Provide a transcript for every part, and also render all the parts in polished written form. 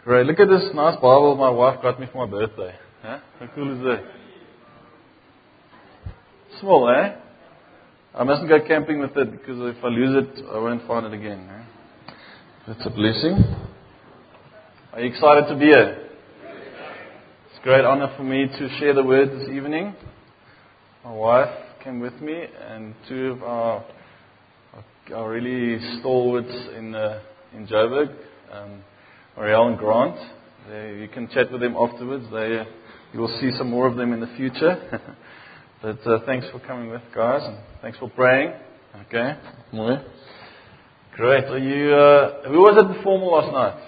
Great. Look at this nice Bible my wife got me for my birthday. Huh? How cool is that? Small, eh? I mustn't go camping with it because if I lose it, I won't find it again. Eh? That's a blessing. Are you excited to be here? It's a great honor for me to share the word this evening. My wife came with me and two of our really stalwarts in Joburg, Marielle and Grant. You can chat with them afterwards. You will see some more of them in the future. But thanks for coming with, guys, and thanks for praying. Okay, more. Great. Are you? Who was at the formal last night?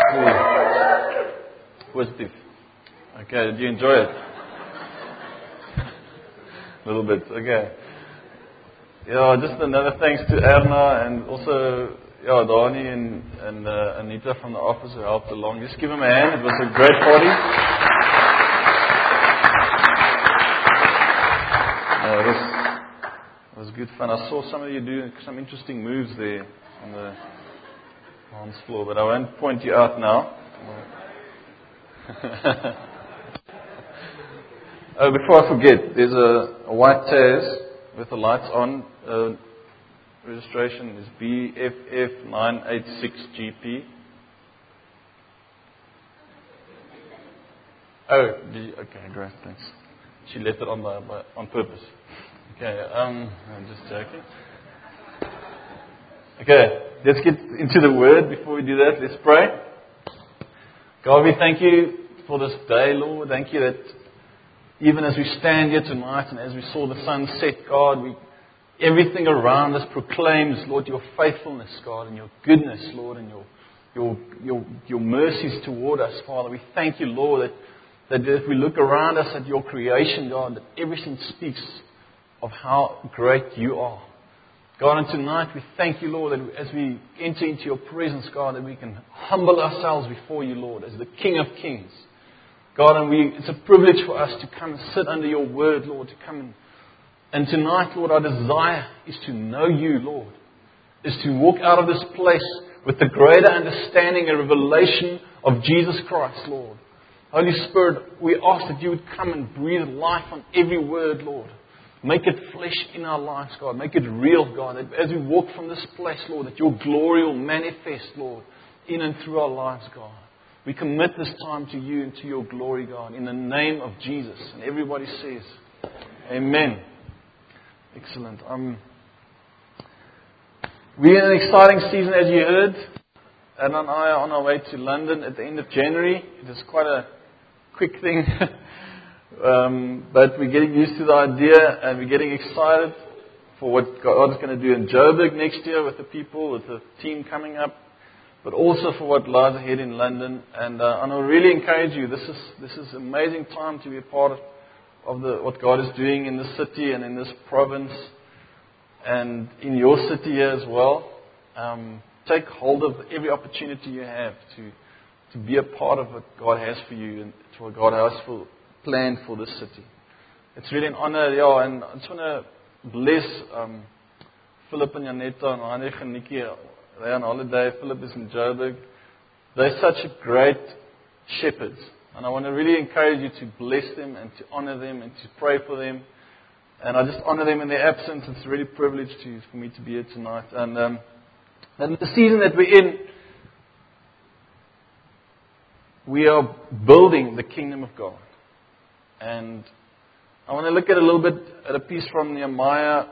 Just positive. Okay. Did you enjoy it? A little bit. Okay. Yeah. Just another thanks to Erna and also Dani and Anita from the office who helped along. Just give them a hand. It was a great party. It was good fun. I saw some of you do some interesting moves there on the dance floor, but I won't point you out now. Oh, before I forget, there's a white Taz with the lights on. Registration is BFF986GP. Oh, okay, great, thanks. She left it on purpose. Okay, I'm just joking. Okay, let's get into the word. Before we do that, let's pray. God, we thank you for this day, Lord. Thank you that even as we stand here tonight and as we saw the sun set, God, everything around us proclaims, Lord, your faithfulness, God, and your goodness, Lord, and your mercies toward us, Father. We thank you, Lord, that if we look around us at your creation, God, that everything speaks of how great you are. God, and tonight we thank you, Lord, that as we enter into your presence, God, that we can humble ourselves before you, Lord, as the King of Kings. God, and it's a privilege for us to come and sit under your word, Lord, to come and tonight, Lord, our desire is to know you, Lord, is to walk out of this place with the greater understanding and revelation of Jesus Christ, Lord. Holy Spirit, we ask that you would come and breathe life on every word, Lord. Make it flesh in our lives, God. Make it real, God. That as we walk from this place, Lord, that your glory will manifest, Lord, in and through our lives, God. We commit this time to you and to your glory, God, in the name of Jesus. And everybody says, Amen. Excellent. We're in an exciting season, as you heard. Anna and I are on our way to London at the end of January. It is quite a quick thing. But we're getting used to the idea and we're getting excited for what God is going to do in Joburg next year with the people, with the team coming up, but also for what lies ahead in London. And I really encourage you. This is an amazing time to be a part of what God is doing in this city and in this province and in your city here as well. Take hold of every opportunity you have to be a part of what God has for you and to what God has planned for this city. It's really an honor, and I just want to bless Philip and Janetta and Heinrich and Nikki. They're on holiday. Philip is in Joburg. They're such great shepherds. And I want to really encourage you to bless them and to honor them and to pray for them. And I just honor them in their absence. It's really a privilege for me to be here tonight. And the season that we're in, we are building the kingdom of God. And I want to look at a little bit at a piece from Nehemiah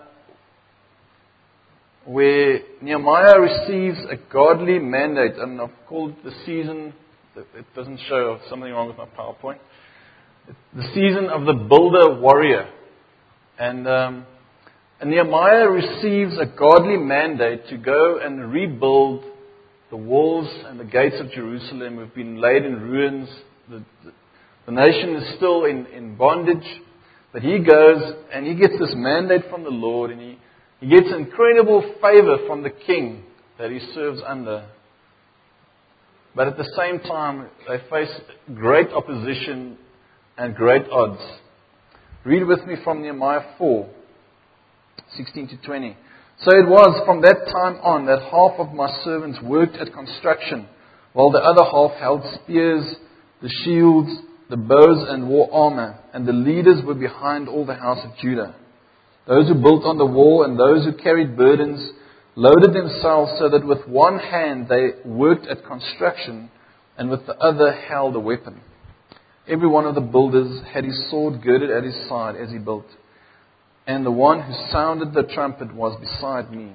where Nehemiah receives a godly mandate. And I've called the season, it doesn't show something wrong with my PowerPoint, the season of the builder warrior. And Nehemiah receives a godly mandate to go and rebuild the walls and the gates of Jerusalem. Have been laid in ruins. The nation is still in bondage. But he goes and he gets this mandate from the Lord, and he gets incredible favor from the king that he serves under. But at the same time, they face great opposition and great odds. Read with me from Nehemiah 4, 16 to 20. So it was from that time on that half of my servants worked at construction, while the other half held spears, the shields, the bows and war armor, and the leaders were behind all the house of Judah. Those who built on the wall and those who carried burdens loaded themselves so that with one hand they worked at construction and with the other held a weapon. Every one of the builders had his sword girded at his side as he built, and the one who sounded the trumpet was beside me.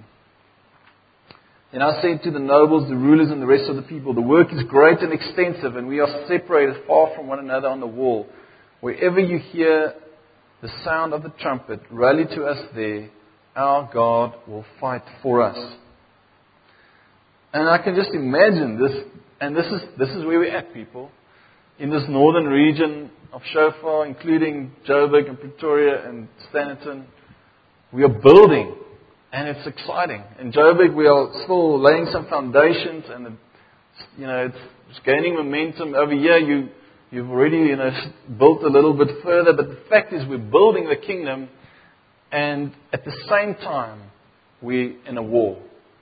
Then I said to the nobles, the rulers and the rest of the people, the work is great and extensive, and we are separated far from one another on the wall. Wherever you hear the sound of the trumpet, rally to us there. Our God will fight for us. And I can just imagine this, and this is where we're at, people. In this northern region of Shofar, including Joburg and Pretoria and Standerton, we are building, and it's exciting. In Joburg, we are still laying some foundations, and it's gaining momentum. Over here, you've already built a little bit further, but the fact is, we're building the kingdom, and at the same time, we're in a war.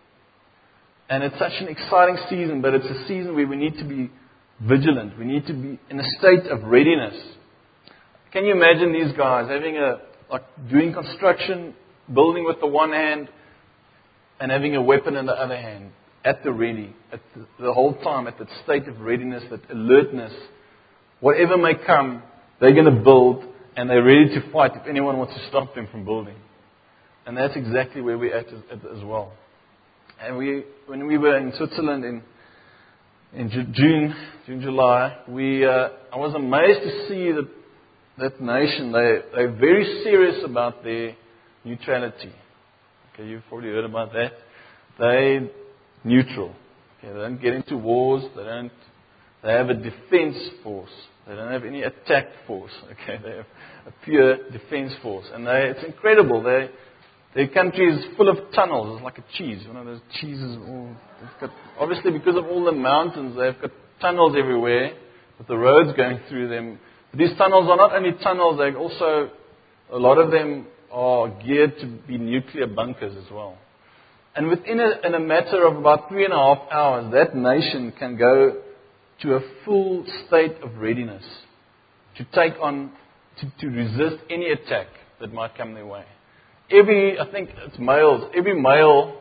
And it's such an exciting season, but it's a season where we need to be vigilant. We need to be in a state of readiness. Can you imagine these guys doing construction, building with the one hand, and having a weapon in the other hand, at the ready, the whole time, at that state of readiness, that alertness. Whatever may come, they're going to build, and they're ready to fight if anyone wants to stop them from building. And that's exactly where we're at as well. And when we were in Switzerland in June, July, I was amazed to see that nation. They're very serious about their neutrality. Okay, you've probably heard about that. They're neutral. Okay, they don't get into wars. They have a defense force. They don't have any attack force. Okay, they have a pure defense force, and it's incredible. Their country is full of tunnels. It's like a cheese. One of those cheeses. Obviously, because of all the mountains, they've got tunnels everywhere with the roads going through them. But these tunnels are not only tunnels, they're also, a lot of them are geared to be nuclear bunkers as well. And within a matter of about 3.5 hours, that nation can go to a full state of readiness to take on, to resist any attack that might come their way. I think it's males, every male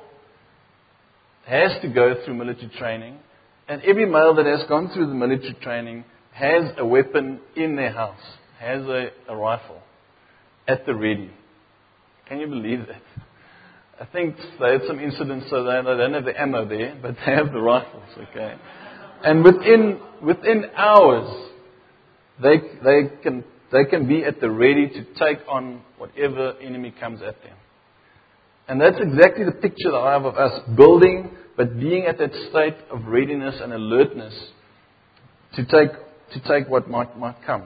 has to go through military training, and every male that has gone through the military training has a weapon in their house, has a rifle at the ready. Can you believe that? I think they had some incidents, so they don't have the ammo there, but they have the rifles, okay? And within hours, they can be at the ready to take on whatever enemy comes at them. And that's exactly the picture that I have of us building, but being at that state of readiness and alertness to take what might come.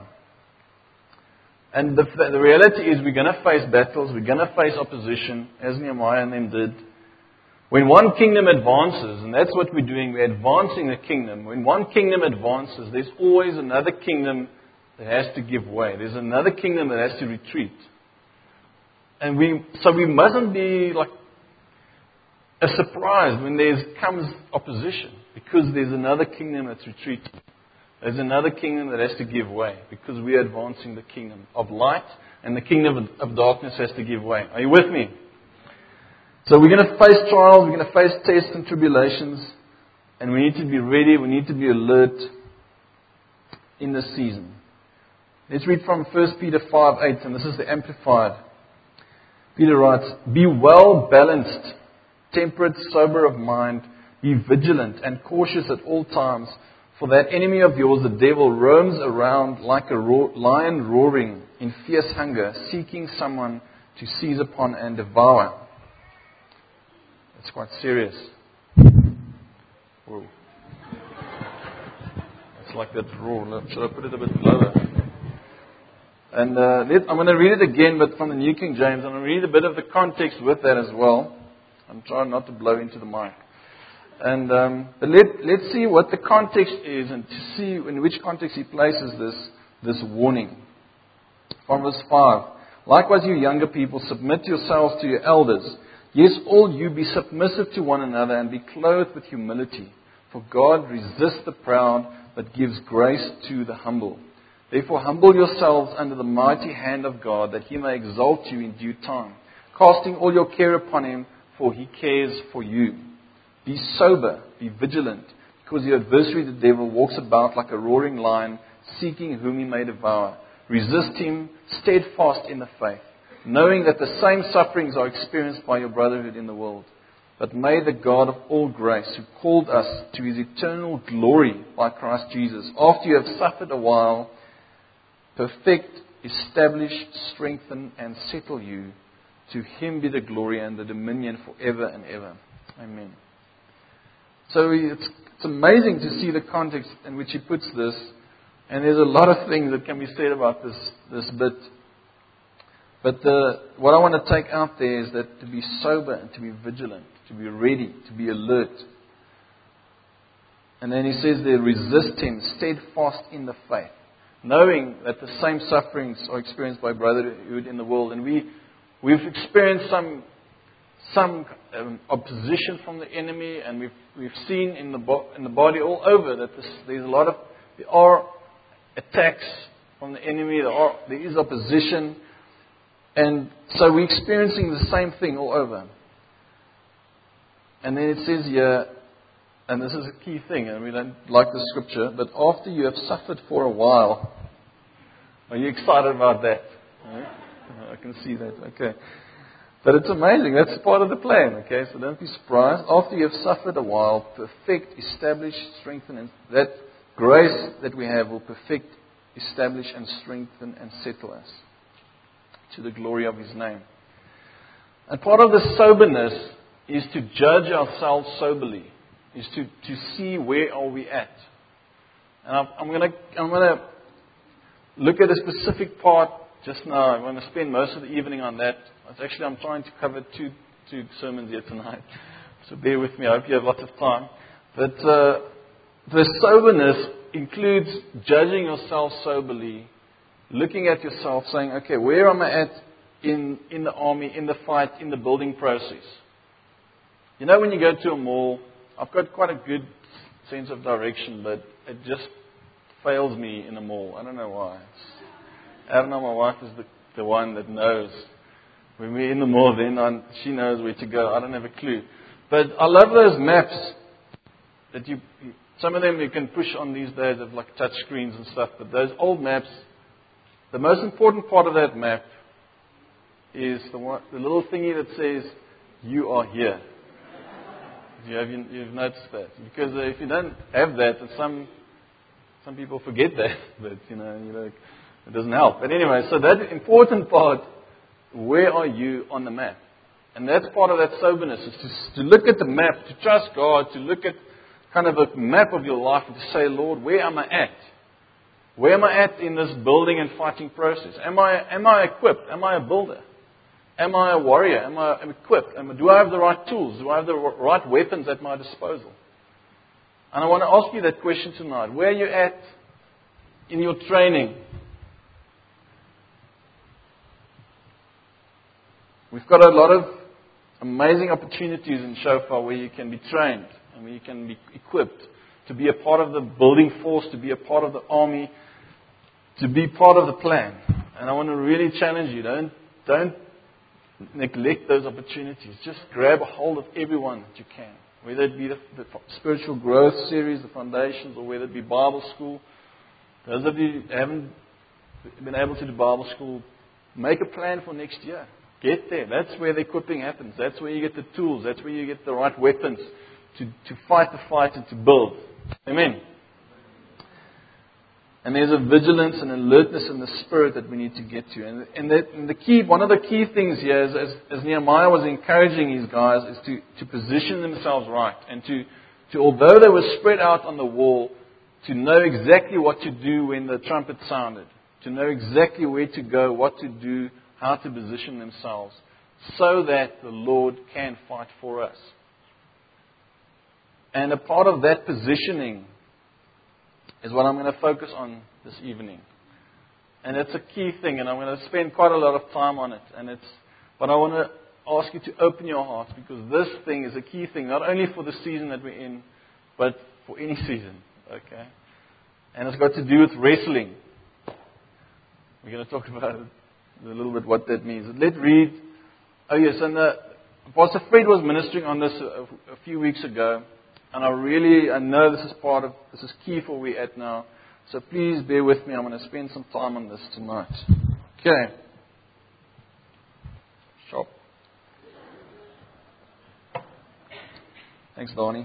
And the reality is we're going to face battles, we're going to face opposition, as Nehemiah and them did. When one kingdom advances, and that's what we're doing, we're advancing the kingdom. When one kingdom advances, there's always another kingdom that has to give way. There's another kingdom that has to retreat. And so we mustn't be like a surprise when comes opposition, because there's another kingdom that's retreating. There's another kingdom that has to give way, because we are advancing the kingdom of light, and the kingdom of darkness has to give way. Are you with me? So we're going to face trials, we're going to face tests and tribulations, and we need to be ready, we need to be alert in this season. Let's read from 1 Peter 5:8, and this is the Amplified. Peter writes, "Be well balanced, temperate, sober of mind, be vigilant and cautious at all times, for that enemy of yours, the devil, roams around like a lion roaring in fierce hunger, seeking someone to seize upon and devour." It's quite serious. Whoa. It's like that roar. Should I put it a bit lower? And I'm going to read it again, but from the New King James. I'm going to read a bit of the context with that as well. I'm trying not to blow into the mic. And but let's see what the context is, and to see in which context he places this warning. From verse 5. "Likewise, you younger people, submit yourselves to your elders. Yes, all you be submissive to one another and be clothed with humility. For God resists the proud, but gives grace to the humble. Therefore humble yourselves under the mighty hand of God, that He may exalt you in due time, casting all your care upon Him, for He cares for you. Be sober, be vigilant, because your adversary the devil walks about like a roaring lion, seeking whom he may devour. Resist him, steadfast in the faith, knowing that the same sufferings are experienced by your brotherhood in the world. But may the God of all grace, who called us to His eternal glory by Christ Jesus, after you have suffered a while, perfect, establish, strengthen, and settle you. To Him be the glory and the dominion forever and ever. Amen. So it's amazing to see the context in which he puts this. And there's a lot of things that can be said about this bit. But what I want to take out there is that to be sober and to be vigilant, to be ready, to be alert. And then he says there, resist him, steadfast in the faith, knowing that the same sufferings are experienced by brotherhood in the world. And we've experienced some opposition from the enemy, and we've seen in the body all over that there are attacks from the enemy. There is opposition. And so we're experiencing the same thing all over. And then it says here, and this is a key thing, and we don't like the scripture, but after you have suffered for a while, are you excited about that? I can see that, okay. But it's amazing, that's part of the plan, okay, so don't be surprised. After you have suffered a while, perfect, establish, strengthen, and that grace that we have will perfect, establish, and strengthen, and settle us to the glory of His name. And part of the soberness is to judge ourselves soberly, is to see where are we at. And I'm going to look at a specific part just now. I'm going to spend most of the evening on that. Actually, I'm trying to cover two sermons here tonight, so bear with me. I hope you have lots of time. But the soberness includes judging yourself soberly, looking at yourself, saying, okay, where am I at in the army, in the fight, in the building process? You know, when you go to a mall, I've got quite a good sense of direction, but it just fails me in a mall. I don't know why. I don't know, my wife is the one that knows. When we're in the mall, then she knows where to go. I don't have a clue. But I love those maps that some of them you can push on these days of like touch screens and stuff. But those old maps, the most important part of that map is the little thingy that says, you are here. You've noticed that. Because if you don't have that, and some people forget that, but it doesn't help. But anyway, so that important part, where are you on the map? And that's part of that soberness, is to look at the map, to trust God, to look at kind of a map of your life and to say, Lord, where am I at? Where am I at in this building and fighting process? Am I equipped? Am I a builder? Am I a warrior? Am I equipped? Do I have the right tools? Do I have the right weapons at my disposal? And I want to ask you that question tonight. Where are you at in your training? We've got a lot of amazing opportunities in Shofar where you can be trained and where you can be equipped to be a part of the building force, to be a part of the army, to be part of the plan. And I want to really challenge you. Don't neglect those opportunities. Just grab a hold of everyone that you can. Whether it be the spiritual growth series, the foundations, or whether it be Bible school. Those of you who haven't been able to do Bible school, make a plan for next year. Get there. That's where the equipping happens. That's where you get the tools. That's where you get the right weapons to fight the fight and to build. Amen. And there's a vigilance and alertness in the spirit that we need to get to. And one of the key things here, as Nehemiah was encouraging his guys, is to position themselves right. And to although they were spread out on the wall, to know exactly what to do when the trumpet sounded. To know exactly where to go, what to do, how to position themselves, so that the Lord can fight for us. And a part of that positioning is what I'm going to focus on this evening. And it's a key thing, and I'm going to spend quite a lot of time on it. But I want to ask you to open your hearts, because this thing is a key thing, not only for the season that we're in, but for any season. Okay? And it's got to do with wrestling. We're going to talk about it a little bit, what that means. Let's read. Oh yes, and Pastor Fred was ministering on this a few weeks ago. And I know this is key for where we're at now. So please bear with me. I'm going to spend some time on this tonight. Okay. Sharp. Thanks, Donnie.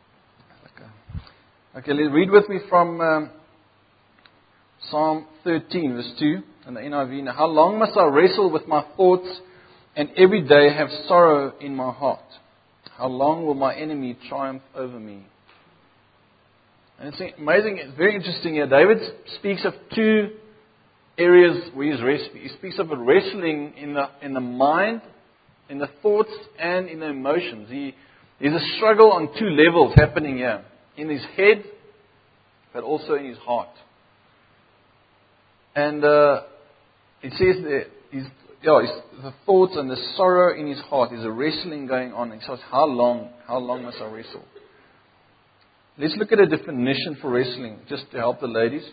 Okay, let's read with me from Psalm 13, verse 2, in the NIV. Now, how long must I wrestle with my thoughts and every day have sorrow in my heart? How long will my enemy triumph over me? And it's amazing, it's very interesting here. David speaks of two areas where he's wrestling. He speaks of a wrestling in the mind, in the thoughts, and in the emotions. There's a struggle on two levels happening here. In his head, but also in his heart. And it says that the thoughts and the sorrow in his heart. There's a wrestling going on. He says, how long must I wrestle? Let's look at a definition for wrestling, just to help the ladies.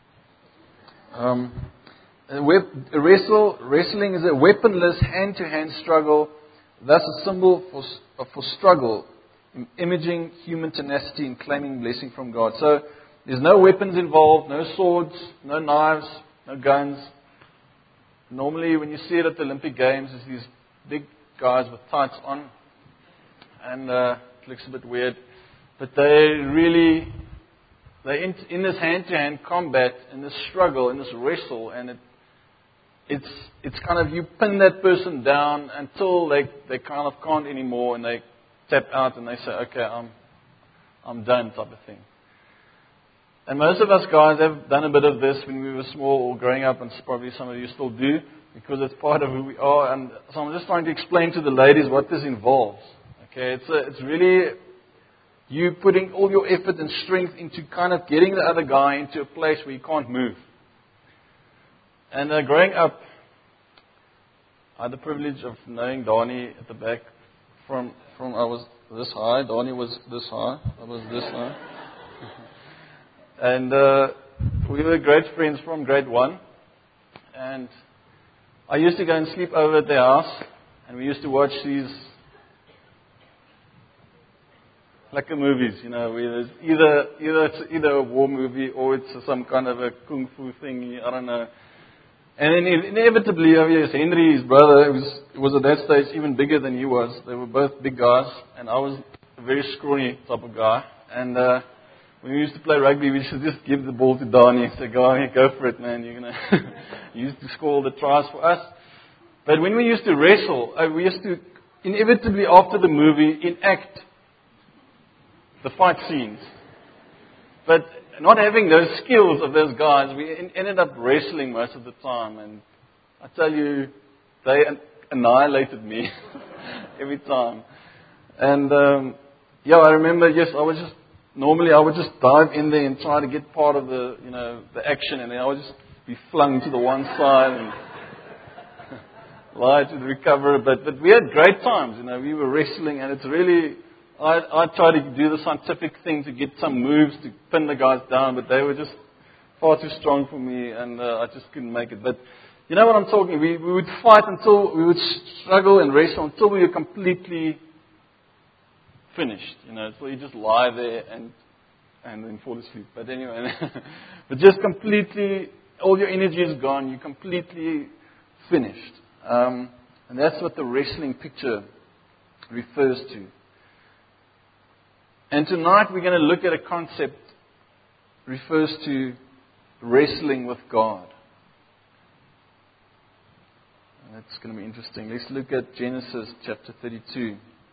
Wrestling is a weaponless hand-to-hand struggle, thus a symbol for struggle, imaging human tenacity and claiming blessing from God. So there's no weapons involved, no swords, no knives, no guns. Normally when you see it at the Olympic Games, it's these big guys with tights on. And it looks a bit weird. But they're in this hand-to-hand combat, in this struggle, in this wrestle. And it's kind of, you pin that person down until they kind of can't anymore, and they tap out and they say, okay, I'm done, type of thing. And most of us guys have done a bit of this when we were small or growing up, and probably some of you still do, because it's part of who we are. And so I'm just trying to explain to the ladies what this involves. Okay, it's really you putting all your effort and strength into kind of getting the other guy into a place where he can't move. And growing up, I had the privilege of knowing Donnie at the back from I was this high, Donnie was this high, I was this high. And we were great friends from grade 1. And I used to go and sleep over at their house, and we used to watch these like movies, where there's either a war movie or it's some kind of a kung fu thingy, I don't know. And then inevitably, Henry, his brother, was at that stage even bigger than he was. They were both big guys, and I was a very scrawny type of guy. And when we used to play rugby, we should just give the ball to Donnie and say, go for it, man. You're gonna. He used to score all the tries for us. But when we used to wrestle, we used to inevitably, after the movie, enact the fight scenes. But not having those skills of those guys, we ended up wrestling most of the time. And I tell you, they annihilated me every time. And I remember, normally I would just dive in there and try to get part of the action, and then I would just be flung to the one side and lie to the recoverer. But we had great times, we were wrestling, and it's really, I tried to do the scientific thing to get some moves to pin the guys down, but they were just far too strong for me, and I just couldn't make it. But you know what I'm talking? We would fight until we would struggle and wrestle until we were completely finished. So you just lie there and then fall asleep. But anyway, but just completely, all your energy is gone. You're completely finished. And that's what the wrestling picture refers to. And tonight we're going to look at a concept that refers to wrestling with God. And that's going to be interesting. Let's look at Genesis chapter 32.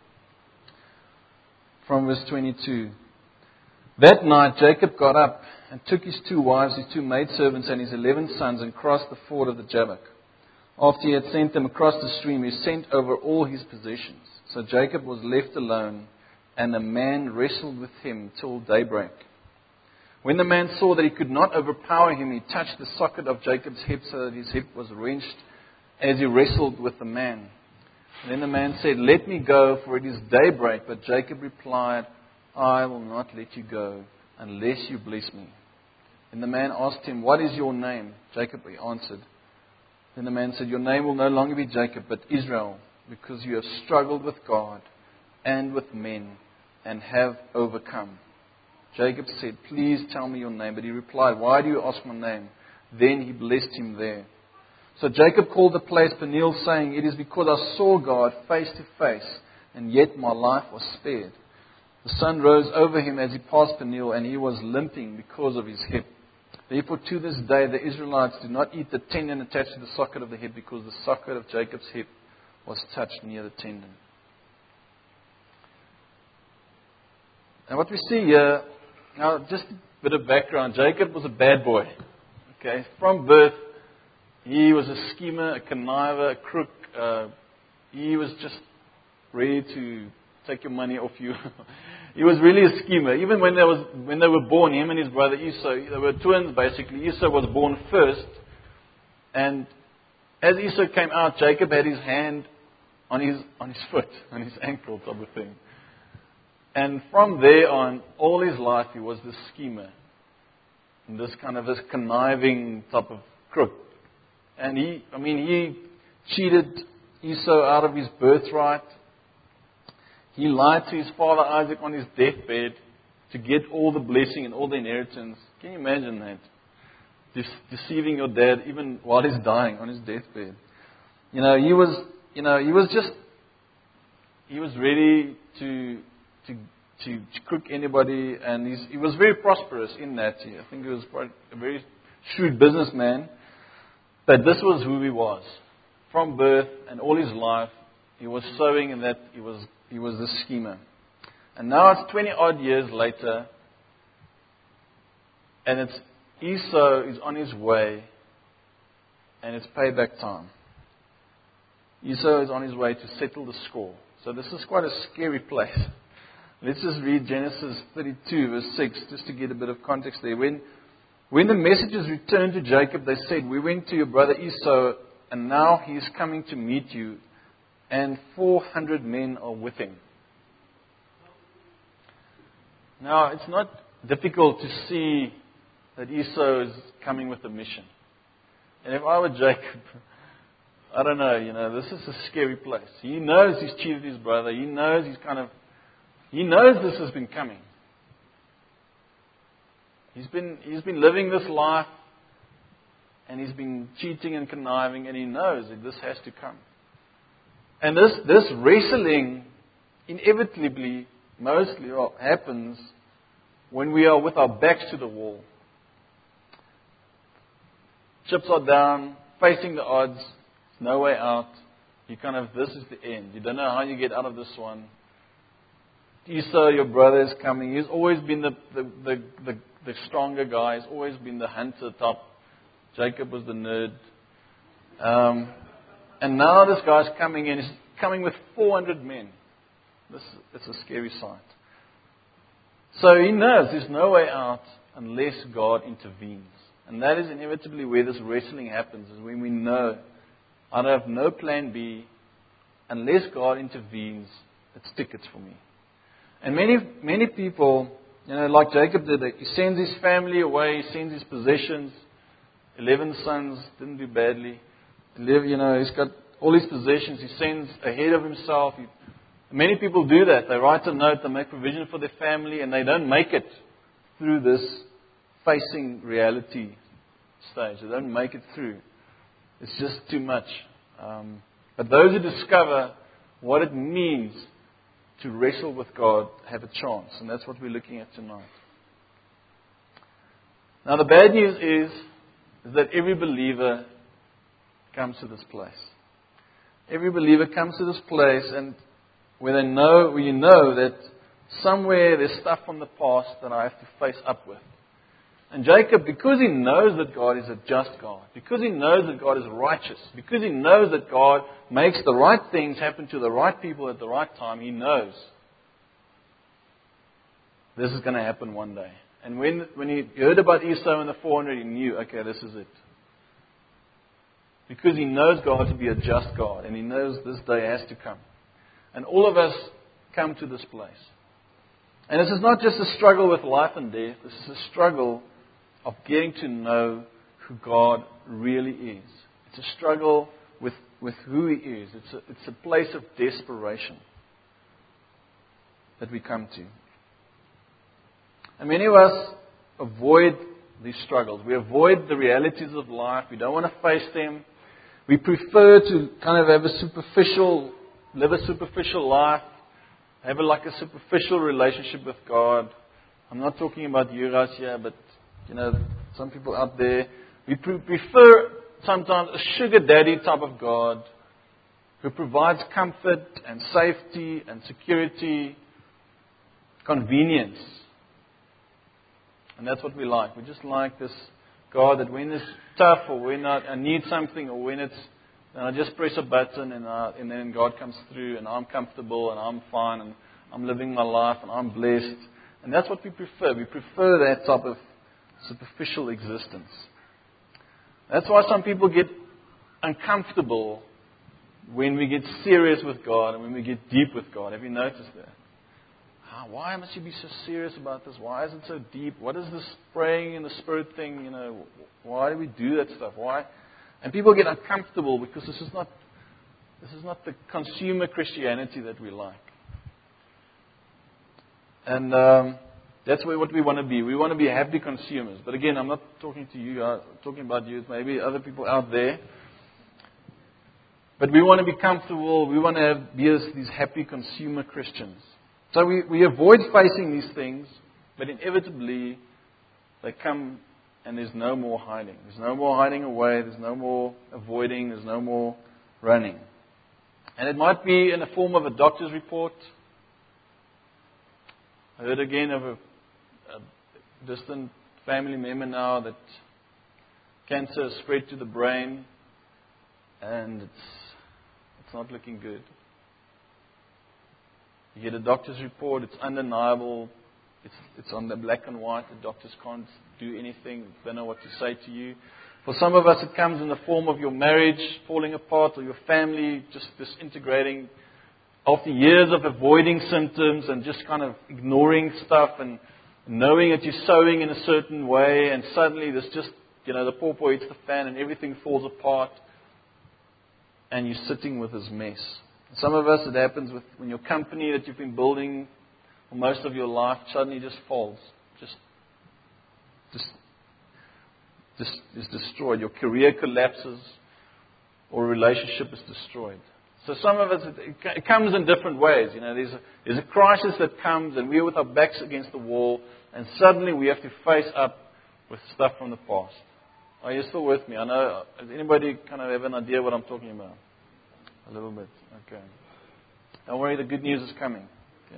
From verse 22. That night Jacob got up and took his 2 wives, his 2 maidservants, and his 11 sons, and crossed the ford of the Jabbok. After he had sent them across the stream, he sent over all his possessions. So Jacob was left alone, and the man wrestled with him till daybreak. When the man saw that he could not overpower him, he touched the socket of Jacob's hip so that his hip was wrenched as he wrestled with the man. And then the man said, "Let me go, for it is daybreak." But Jacob replied, "I will not let you go unless you bless me. Then the man asked him, what is your name? Jacob answered. Then the man said, your name will no longer be Jacob, but Israel, because you have struggled with God and with men and have overcome. Jacob said, please tell me your name. But he replied, why do you ask my name? Then he blessed him there. So Jacob called the place Peniel, saying, it is because I saw God face to face, and yet my life was spared. The sun rose over him as he passed Peniel, and he was limping because of his hip. Therefore, to this day, the Israelites do not eat the tendon attached to the socket of the hip, because the socket of Jacob's hip was touched near the tendon. And what we see here, now just a bit of background. Jacob was a bad boy. Okay, from birth, he was a schemer, a conniver, a crook. He was just ready to take your money off you. He was really a schemer. Even when they were born, him and his brother Esau, they were twins basically. Esau was born first. And as Esau came out, Jacob had his hand on his foot, on his ankle type of thing. And from there on, all his life, he was this schemer. And this conniving type of crook. And he cheated Esau out of his birthright. He lied to his father Isaac on his deathbed to get all the blessing and all the inheritance. Can you imagine that? Deceiving your dad even while he's dying on his deathbed. He was ready to crook anybody, and he was very prosperous in that. I think he was quite a very shrewd businessman. But this was who he was. From birth and all his life, he was sowing in that he was this schemer. And now it's 20 odd years later, and it's Esau is on his way, and it's payback time. Esau is on his way to settle the score. So this is quite a scary place. Let's just read Genesis 32, verse 6, just to get a bit of context there. When the messengers returned to Jacob, they said, we went to your brother Esau, and now he is coming to meet you, and 400 men are with him. Now, it's not difficult to see that Esau is coming with a mission. And if I were Jacob, I don't know, this is a scary place. He knows he's cheated his brother. He knows he knows this has been coming. He's been living this life, and he's been cheating and conniving, and he knows that this has to come. And this wrestling inevitably, mostly, happens when we are with our backs to the wall. Chips are down, facing the odds, no way out. This is the end. You don't know how you get out of this one. Esau, your brother, is coming. He's always been the stronger guy. He's always been the hunter top. Jacob was the nerd. And now this guy's coming in. He's coming with 400 men. It's a scary sight. So he knows there's no way out unless God intervenes. And that is inevitably where this wrestling happens, is when we know I have no plan B. Unless God intervenes, it's tickets for me. And many people, like Jacob did, he sends his family away, he sends his possessions. 11 sons, didn't do badly. He's got all his possessions, he sends ahead of himself. Many people do that. They write a note, they make provision for their family, and they don't make it through this facing reality stage. They don't make it through. It's just too much. But those who discover what it means to wrestle with God have a chance. And that's what we're looking at tonight. Now the bad news is that every believer comes to this place. Every believer comes to this place, and where you know that somewhere there's stuff from the past that I have to face up with. And Jacob, because he knows that God is a just God, because he knows that God is righteous, because he knows that God makes the right things happen to the right people at the right time, he knows this is going to happen one day. And when he heard about Esau and the 400, he knew, okay, this is it. Because he knows God to be a just God, and he knows this day has to come. And all of us come to this place. And this is not just a struggle with life and death. This is a struggle of getting to know who God really is. It's a struggle with who He is. It's a place of desperation that we come to. And many of us avoid these struggles. We avoid the realities of life. We don't want to face them. We prefer to kind of live a superficial life, have a superficial relationship with God. I'm not talking about you guys here, but some people out there. We prefer sometimes a sugar daddy type of God who provides comfort and safety and security, convenience. And that's what we like. We just like this God that when it's tough or when I need something or when I just press a button and then God comes through and I'm comfortable and I'm fine and I'm living my life and I'm blessed. And that's what we prefer. We prefer that type of superficial existence. That's why some people get uncomfortable when we get serious with God and when we get deep with God. Have you noticed that? Why must you be so serious about this? Why is it so deep? What is this praying in the Spirit thing? Why do we do that stuff? Why? And people get uncomfortable because this is not the consumer Christianity that we like. And that's what we want to be. We want to be happy consumers. But again, I'm not talking to you. I'm talking about you. Maybe other people out there. But we want to be comfortable. We want to be these happy consumer Christians. So we avoid facing these things, but inevitably they come and there's no more hiding. There's no more hiding away. There's no more avoiding. There's no more running. And it might be in the form of a doctor's report. I heard again of a distant family member now that cancer has spread to the brain and it's not looking good. You get a doctor's report, it's undeniable, it's on the black and white, the doctors can't do anything, they don't know what to say to you. For some of us it comes in the form of your marriage falling apart or your family just disintegrating after years of avoiding symptoms and just kind of ignoring stuff and knowing that you're sowing in a certain way and suddenly there's just, the pawpaw hits the fan and everything falls apart and you're sitting with this mess. Some of us, it happens when your company that you've been building for most of your life suddenly just falls, just is destroyed. Your career collapses, or a relationship is destroyed. So some of us, it comes in different ways. There's a crisis that comes, and we're with our backs against the wall, and suddenly we have to face up with stuff from the past. Are you still with me? I know. Does anybody kind of have an idea what I'm talking about? A little bit. Okay. Don't worry, the good news is coming. Okay.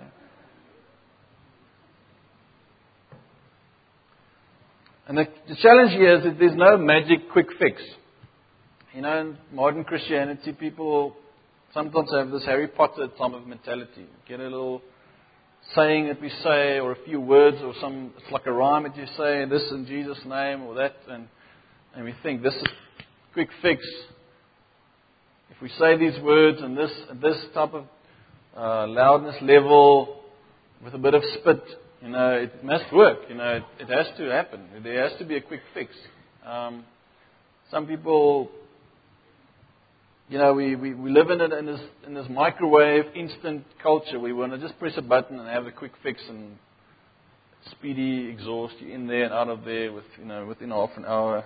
And the challenge here is that there's no magic quick fix. In modern Christianity, people sometimes have this Harry Potter type of mentality. Get a little saying that we say, or a few words, or it's like a rhyme that you say, this in Jesus' name, or that, and we think this is quick fix. If we say these words and this type of loudness level with a bit of spit, it must work. It has to happen. There has to be a quick fix. Some people, we live in this microwave instant culture. We want to just press a button and have a quick fix and speedy exhaust. You're in there and out of there within half an hour.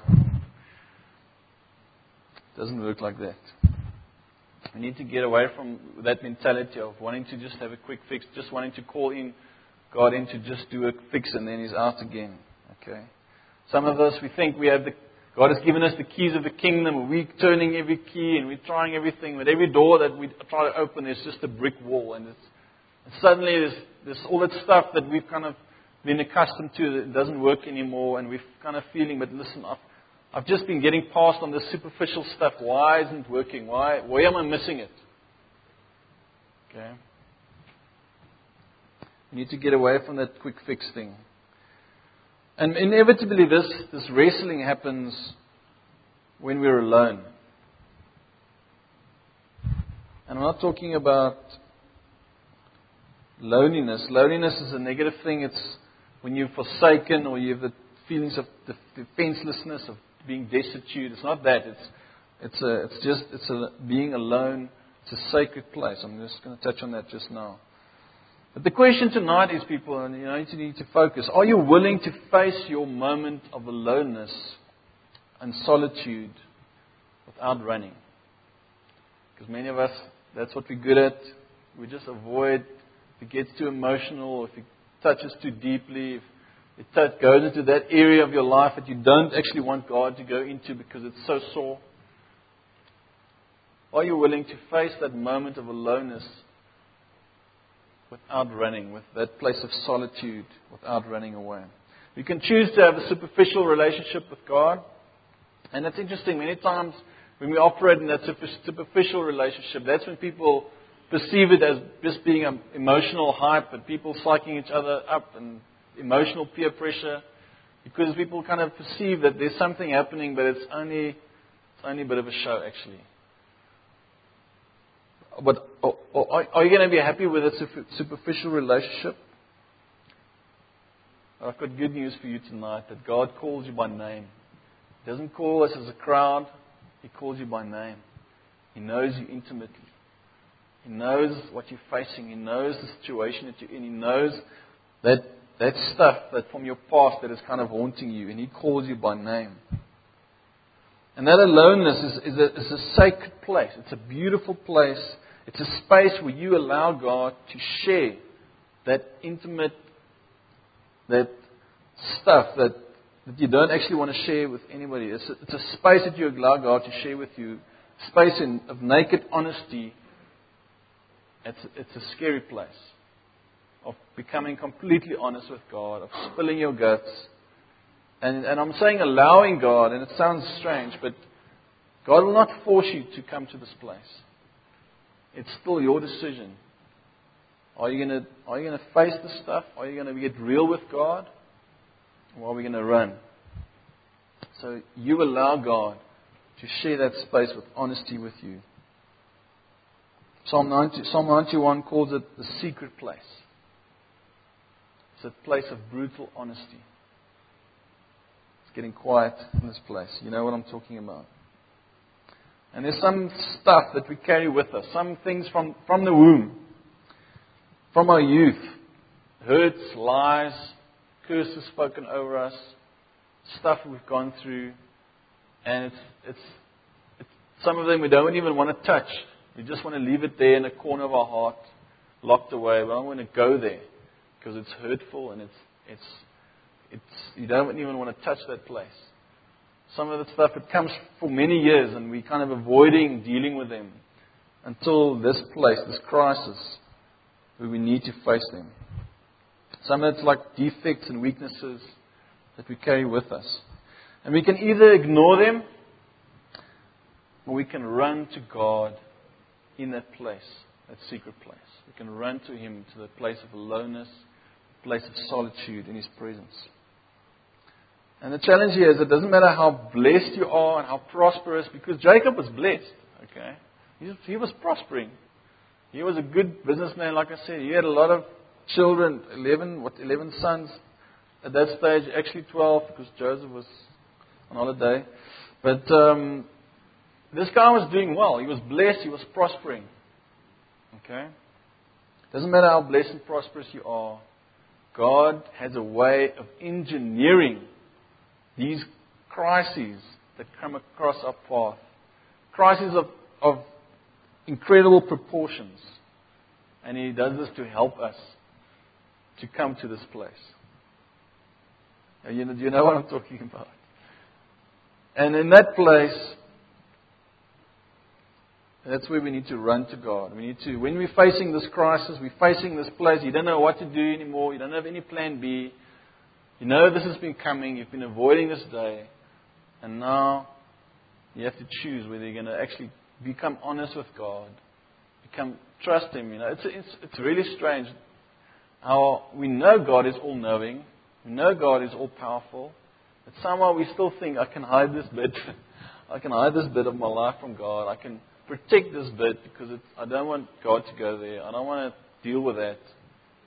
It doesn't work like that. We need to get away from that mentality of wanting to just have a quick fix, just wanting to call in God in to just do a fix and then He's out again. Okay. Some of us, we think God has given us the keys of the kingdom. We're turning every key and we're trying everything, but every door that we try to open is just a brick wall, and suddenly there's all that stuff that we've kind of been accustomed to that doesn't work anymore, and we're kind of feeling, but listen, I've just been getting past on this superficial stuff. Why isn't it working? Why am I missing it? Okay. We need to get away from that quick fix thing. And inevitably this wrestling happens when we're alone. And I'm not talking about loneliness. Loneliness is a negative thing. It's when you're forsaken or you have the feelings of defenselessness, of being destitute. It's not that. It's being alone. It's a sacred place. I'm just going to touch on that just now. But the question tonight is, people, and you need to focus. Are you willing to face your moment of aloneness and solitude without running? Because many of us, that's what we're good at. We just avoid. If it gets too emotional, if it touches too deeply, if it goes into that area of your life that you don't actually want God to go into because it's so sore. Are you willing to face that moment of aloneness without running, with that place of solitude, without running away? You can choose to have a superficial relationship with God. And that's interesting. Many times when we operate in that superficial relationship, that's when people perceive it as just being an emotional hype and people psyching each other up and emotional peer pressure. Because people kind of perceive that there's something happening, but it's only a bit of a show, actually. But are you going to be happy with a superficial relationship? I've got good news for you tonight, that God calls you by name. He doesn't call us as a crowd. He calls you by name. He knows you intimately. He knows what you're facing. He knows the situation that you're in. He knows that stuff that from your past that is kind of haunting you. And He calls you by name. And that aloneness is a sacred place. It's a beautiful place. It's a space where you allow God to share that intimate, that stuff that you don't actually want to share with anybody. It's a space that you allow God to share with you. A space of naked honesty. It's a scary place. Of becoming completely honest with God. Of spilling your guts. And I'm saying allowing God, and it sounds strange, but God will not force you to come to this place. It's still your decision. Are you going to face the stuff? Are you going to get real with God? Or are we going to run? So you allow God to share that space with honesty with you. Psalm 91 calls it the secret place. It's a place of brutal honesty. It's getting quiet in this place. You know what I'm talking about. And there's some stuff that we carry with us. Some things from the womb. From our youth. Hurts, lies, curses spoken over us. Stuff we've gone through. And it's some of them we don't even want to touch. We just want to leave it there in a corner of our heart. Locked away. We don't want to go there. Because it's hurtful and you don't even want to touch that place. Some of the stuff, it comes for many years and we're kind of avoiding dealing with them until this place, this crisis, where we need to face them. Some of it's like defects and weaknesses that we carry with us. And we can either ignore them or we can run to God in that place, that secret place. We can run to Him to the place of aloneness, place of solitude in His presence. And the challenge here is it doesn't matter how blessed you are and how prosperous, because Jacob was blessed, okay? He was prospering. He was a good businessman, like I said. He had a lot of children, 11 sons at that stage, actually 12, because Joseph was on holiday. But this guy was doing well. He was blessed, he was prospering. Okay? Doesn't matter how blessed and prosperous you are, God has a way of engineering these crises that come across our path. Crises of incredible proportions. And He does this to help us to come to this place. Do you know what I'm talking about? And in that place, that's where we need to run to God. When we're facing this crisis, we're facing this place, you don't know what to do anymore, you don't have any plan B. You know this has been coming, you've been avoiding this day, and now you have to choose whether you're going to actually become honest with God, trust Him. It's really strange how we know God is all-knowing, we know God is all-powerful, but somehow we still think, I can hide this bit. I can hide this bit of my life from God. I can protect this bit because I don't want God to go there. I don't want to deal with that.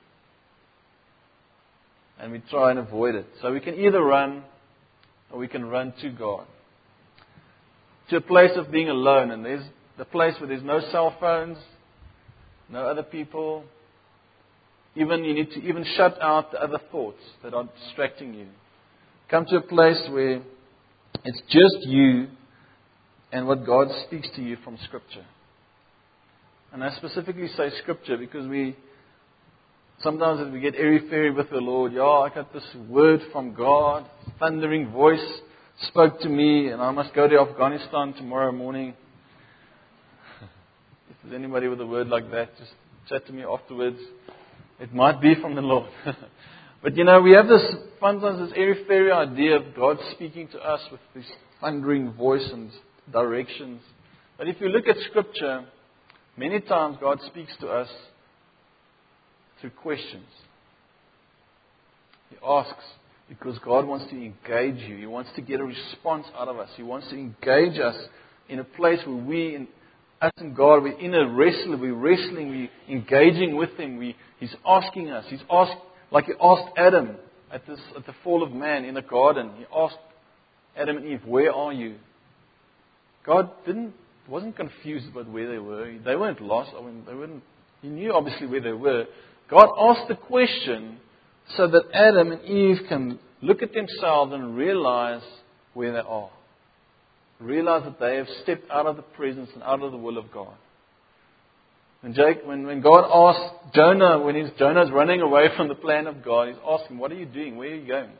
and we try and avoid it. So we can either run or we can run to God. To a place of being alone. And there's the place where there's no cell phones, no other people. Even you need to even shut out the other thoughts that are distracting you. Come to a place where it's just you and what God speaks to you from Scripture. And I specifically say Scripture because sometimes as we get airy-fairy with the Lord, I got this word from God, thundering voice spoke to me, and I must go to Afghanistan tomorrow morning. If there's anybody with a word like that, just chat to me afterwards. It might be from the Lord. But we have sometimes this airy-fairy idea of God speaking to us with this thundering voice and directions. But if you look at Scripture, many times God speaks to us through questions. He asks because God wants to engage you. He wants to get a response out of us. He wants to engage us in a place where us and God, we're in a wrestle. We're wrestling. We're engaging with Him. He's asking us. Like He asked Adam at the fall of man in the garden. He asked Adam and Eve, "Where are you?" God wasn't confused about where they were. They weren't lost. He knew obviously where they were. God asked the question so that Adam and Eve can look at themselves and realize where they are. Realize that they have stepped out of the presence and out of the will of God. When God asked Jonah, when Jonah's running away from the plan of God, He's asking, "What are you doing? Where are you going?"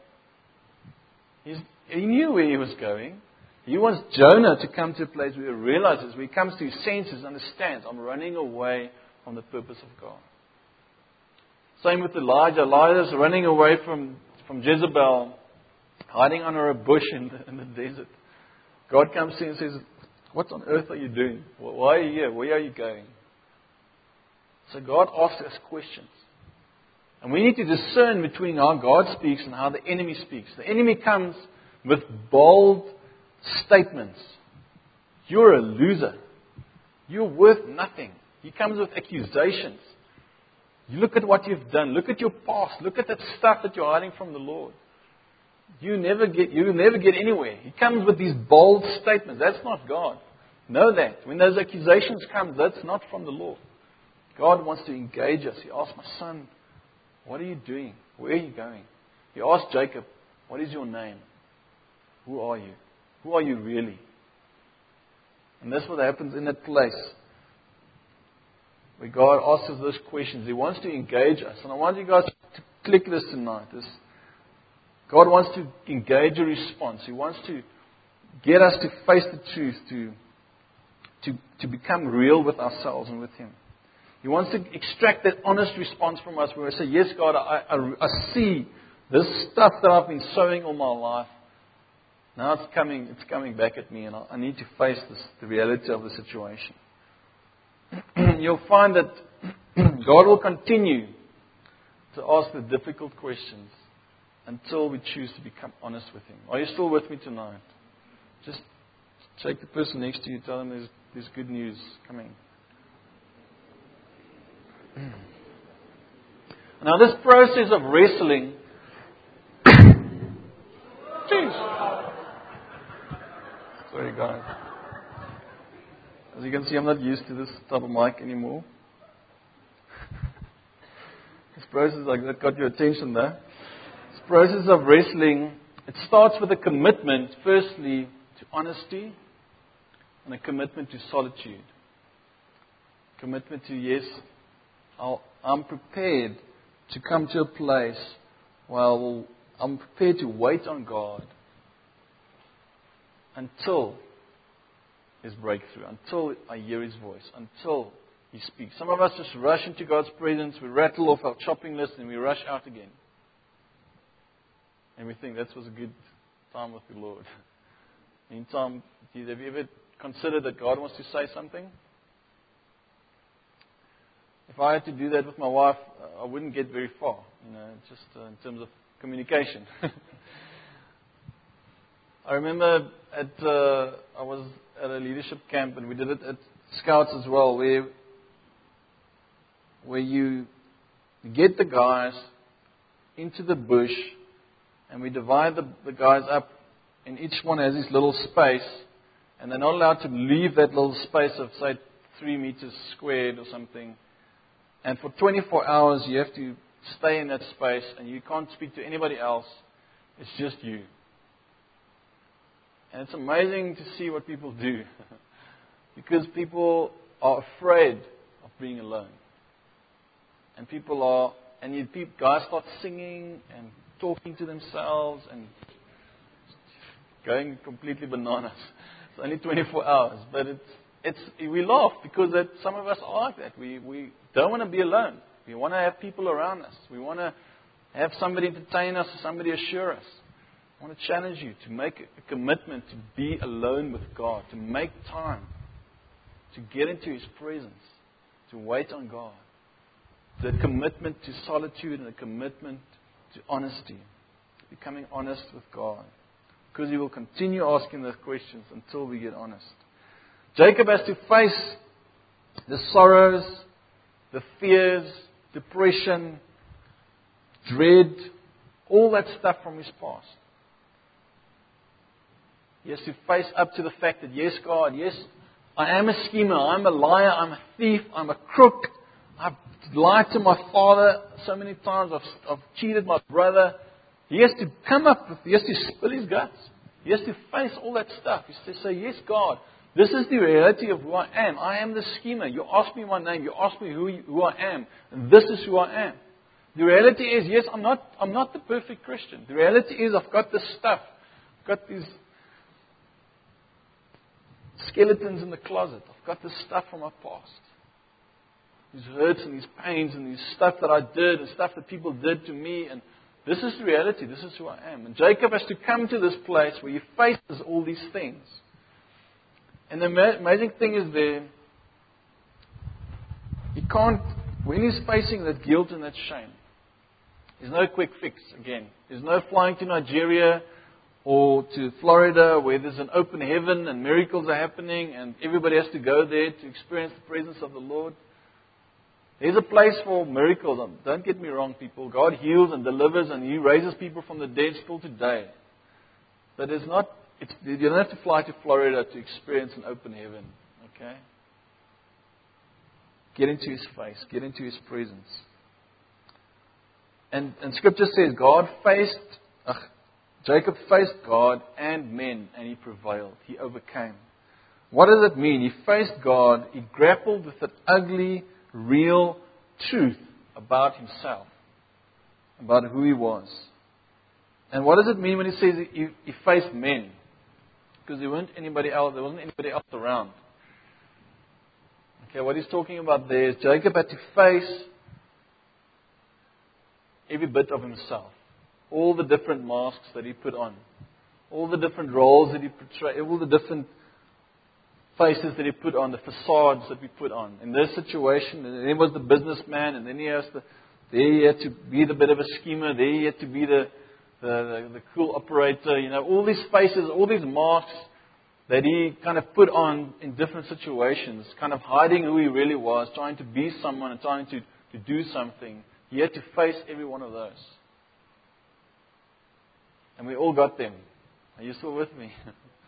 He knew where he was going. He wants Jonah to come to a place where he realizes, where he comes to his senses, understands, I'm running away from the purpose of God. Same with Elijah. Elijah's running away from Jezebel, hiding under a bush in the desert. God comes to him and says, "What on earth are you doing? Why are you here? Where are you going?" So God asks us questions. And we need to discern between how God speaks and how the enemy speaks. The enemy comes with bold statements. You're a loser. You're worth nothing. He comes with accusations. You look at what you've done. Look at your past. Look at that stuff that you're hiding from the Lord. You never get anywhere. He comes with these bold statements. That's not God. Know that. When those accusations come, that's not from the Lord. God wants to engage us. He asks, "My son, what are you doing? Where are you going?" He asked Jacob, "What is your name? Who are you? Who are you really?" And that's what happens in that place where God asks us those questions. He wants to engage us. And I want you guys to click this tonight. God wants to engage a response. He wants to get us to face the truth, to become real with ourselves and with Him. He wants to extract that honest response from us where we say, "Yes, God, I see this stuff that I've been sowing all my life. Now it's coming back at me, and I need to face the reality of the situation." You'll find that God will continue to ask the difficult questions until we choose to become honest with Him. Are you still with me tonight? Just take the person next to you, tell them there's good news coming. Now this process of wrestling, sorry guys. As you can see, I'm not used to this type of mic anymore. This process, that got your attention there. This process of wrestling, it starts with a commitment, firstly, to honesty and a commitment to solitude. Commitment to, yes, I'm prepared to come to a place where I'm prepared to wait on God until His breakthrough, until I hear His voice, until He speaks. Some of us just rush into God's presence, we rattle off our shopping list and we rush out again. And we think that was a good time with the Lord. Meantime, have you ever considered that God wants to say something? If I had to do that with my wife, I wouldn't get very far, just in terms of communication. I remember I was at a leadership camp, and we did it at Scouts as well, where you get the guys into the bush, and we divide the guys up, and each one has his little space, and they're not allowed to leave that little space of, say, 3 meters squared or something. And for 24 hours, you have to stay in that space, and you can't speak to anybody else. It's just you. And it's amazing to see what people do. Because people are afraid of being alone. And guys start singing and talking to themselves and going completely bananas. It's only 24 hours, but we laugh because some of us are like that. We don't want to be alone. We want to have people around us. We want to have somebody entertain us, somebody assure us. I want to challenge you to make a commitment to be alone with God, to make time, to get into His presence, to wait on God. The commitment to solitude and a commitment to honesty, becoming honest with God. Because He will continue asking those questions until we get honest. Jacob has to face the sorrows, the fears, depression, dread, all that stuff from his past. He has to face up to the fact that, yes, God, yes, I am a schemer, I'm a liar, I'm a thief, I'm a crook. I've lied to my father so many times, I've cheated my brother. He has to he has to spill his guts. He has to face all that stuff. He has to say, yes, God, this is the reality of who I am. I am the schemer. You ask me my name. You ask me who I am. And this is who I am. The reality is, yes, I'm not the perfect Christian. The reality is I've got this stuff. I've got these skeletons in the closet. I've got this stuff from my past. These hurts and these pains and these stuff that I did and stuff that people did to me. And this is the reality. This is who I am. And Jacob has to come to this place where he faces all these things. And the amazing thing is when he's facing that guilt and that shame, there's no quick fix again. There's no flying to Nigeria or to Florida where there's an open heaven and miracles are happening and everybody has to go there to experience the presence of the Lord. There's a place for miracles. Don't get me wrong, people. God heals and delivers and He raises people from the dead still today. But you don't have to fly to Florida to experience an open heaven. Okay? Get into His face. Get into His presence. And Scripture says Jacob faced God and men and he prevailed. He overcame. What does it mean? He faced God. He grappled with an ugly, real truth about himself, about who he was. And what does it mean when he says he faced men? Because there wasn't anybody else around. Okay, what he's talking about there is Jacob had to face every bit of himself. All the different masks that he put on. All the different roles that he portrayed. All the different faces that he put on. The facades that we put on. In this situation, and then he was the businessman, and then he had to be the bit of a schemer. There he had to be the cool operator. You know, all these faces, all these masks that he kind of put on in different situations, kind of hiding who he really was, trying to be someone and trying to do something. He had to face every one of those. And we all got them. Are you still with me?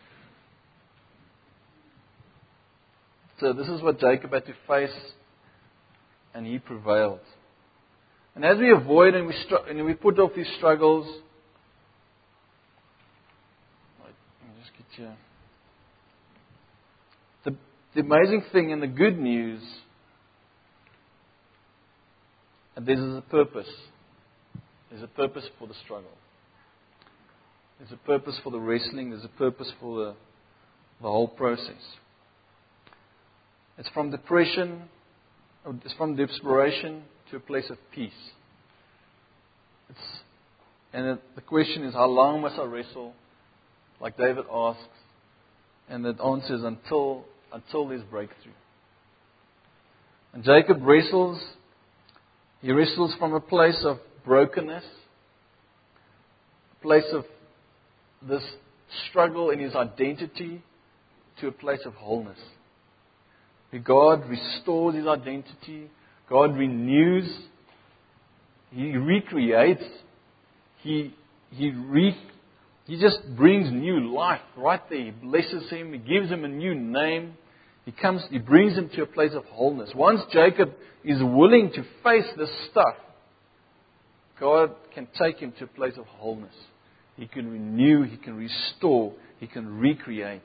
So this is what Jacob had to face, and he prevailed. And as we avoid and we put off these struggles, let me just get here. The amazing thing and the good news, there's a purpose. There's a purpose for the struggle. There's a purpose for the wrestling. There's a purpose for the whole process. It's from depression, it's from desperation to a place of peace. The question is, how long must I wrestle? Like David asks. And the answer is until there's breakthrough. And Jacob wrestles. He wrestles from a place of brokenness, a place of this struggle in his identity, to a place of wholeness. Where God restores his identity, God renews, He recreates He just brings new life right there. He blesses him. He gives him a new name. He brings him to a place of wholeness. Once Jacob is willing to face this stuff, God can take him to a place of wholeness. He can renew, He can restore, He can recreate.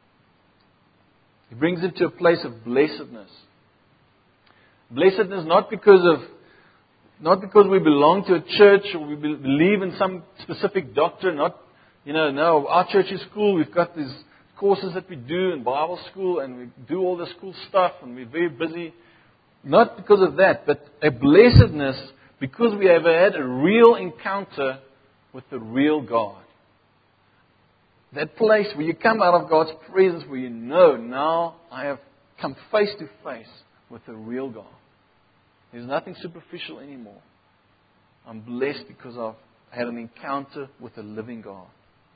He brings him to a place of blessedness. Blessedness not because we belong to a church or we believe in some specific doctrine. No, our church is cool. We've got these courses that we do in Bible school and we do all this cool stuff and we're very busy. Not because of that, but a blessedness because we have had a real encounter with the real God. That place where you come out of God's presence, where you know, now I have come face to face with the real God. There's nothing superficial anymore. I'm blessed because I've had an encounter with the living God.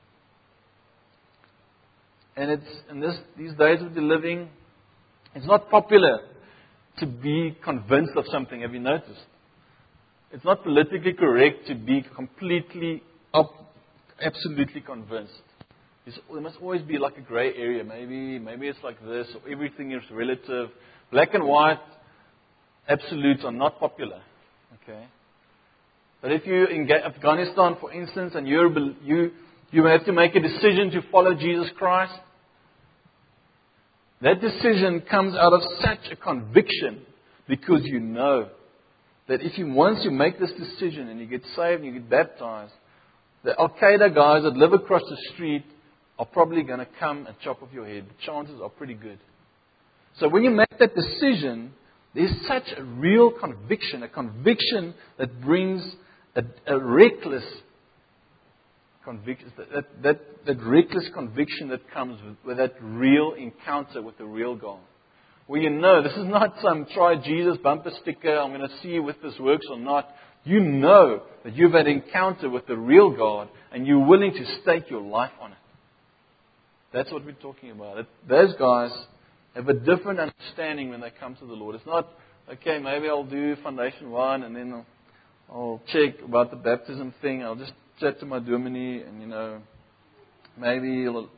And these days of the living, it's not popular to be convinced of something. Have you noticed? It's not politically correct to be absolutely convinced. There must always be like a grey area. Maybe it's like this, or everything is relative. Black and white absolutes are not popular. Okay. But if you're in Afghanistan, for instance, and you have to make a decision to follow Jesus Christ, that decision comes out of such a conviction because you know that once you make this decision and you get saved and you get baptized, the Al-Qaeda guys that live across the street are probably going to come and chop off your head. The chances are pretty good. So when you make that decision, there's such a real conviction, a conviction that brings a reckless conviction, that reckless conviction that comes with that real encounter with the real God. Well, you know, this is not some try Jesus bumper sticker, I'm going to see if this works or not. You know that you've had an encounter with the real God and you're willing to stake your life on it. That's what we're talking about. Those guys have a different understanding when they come to the Lord. It's not, okay, maybe I'll do Foundation 1 and then I'll check about the baptism thing. I'll just chat to my dominee and, maybe he'll...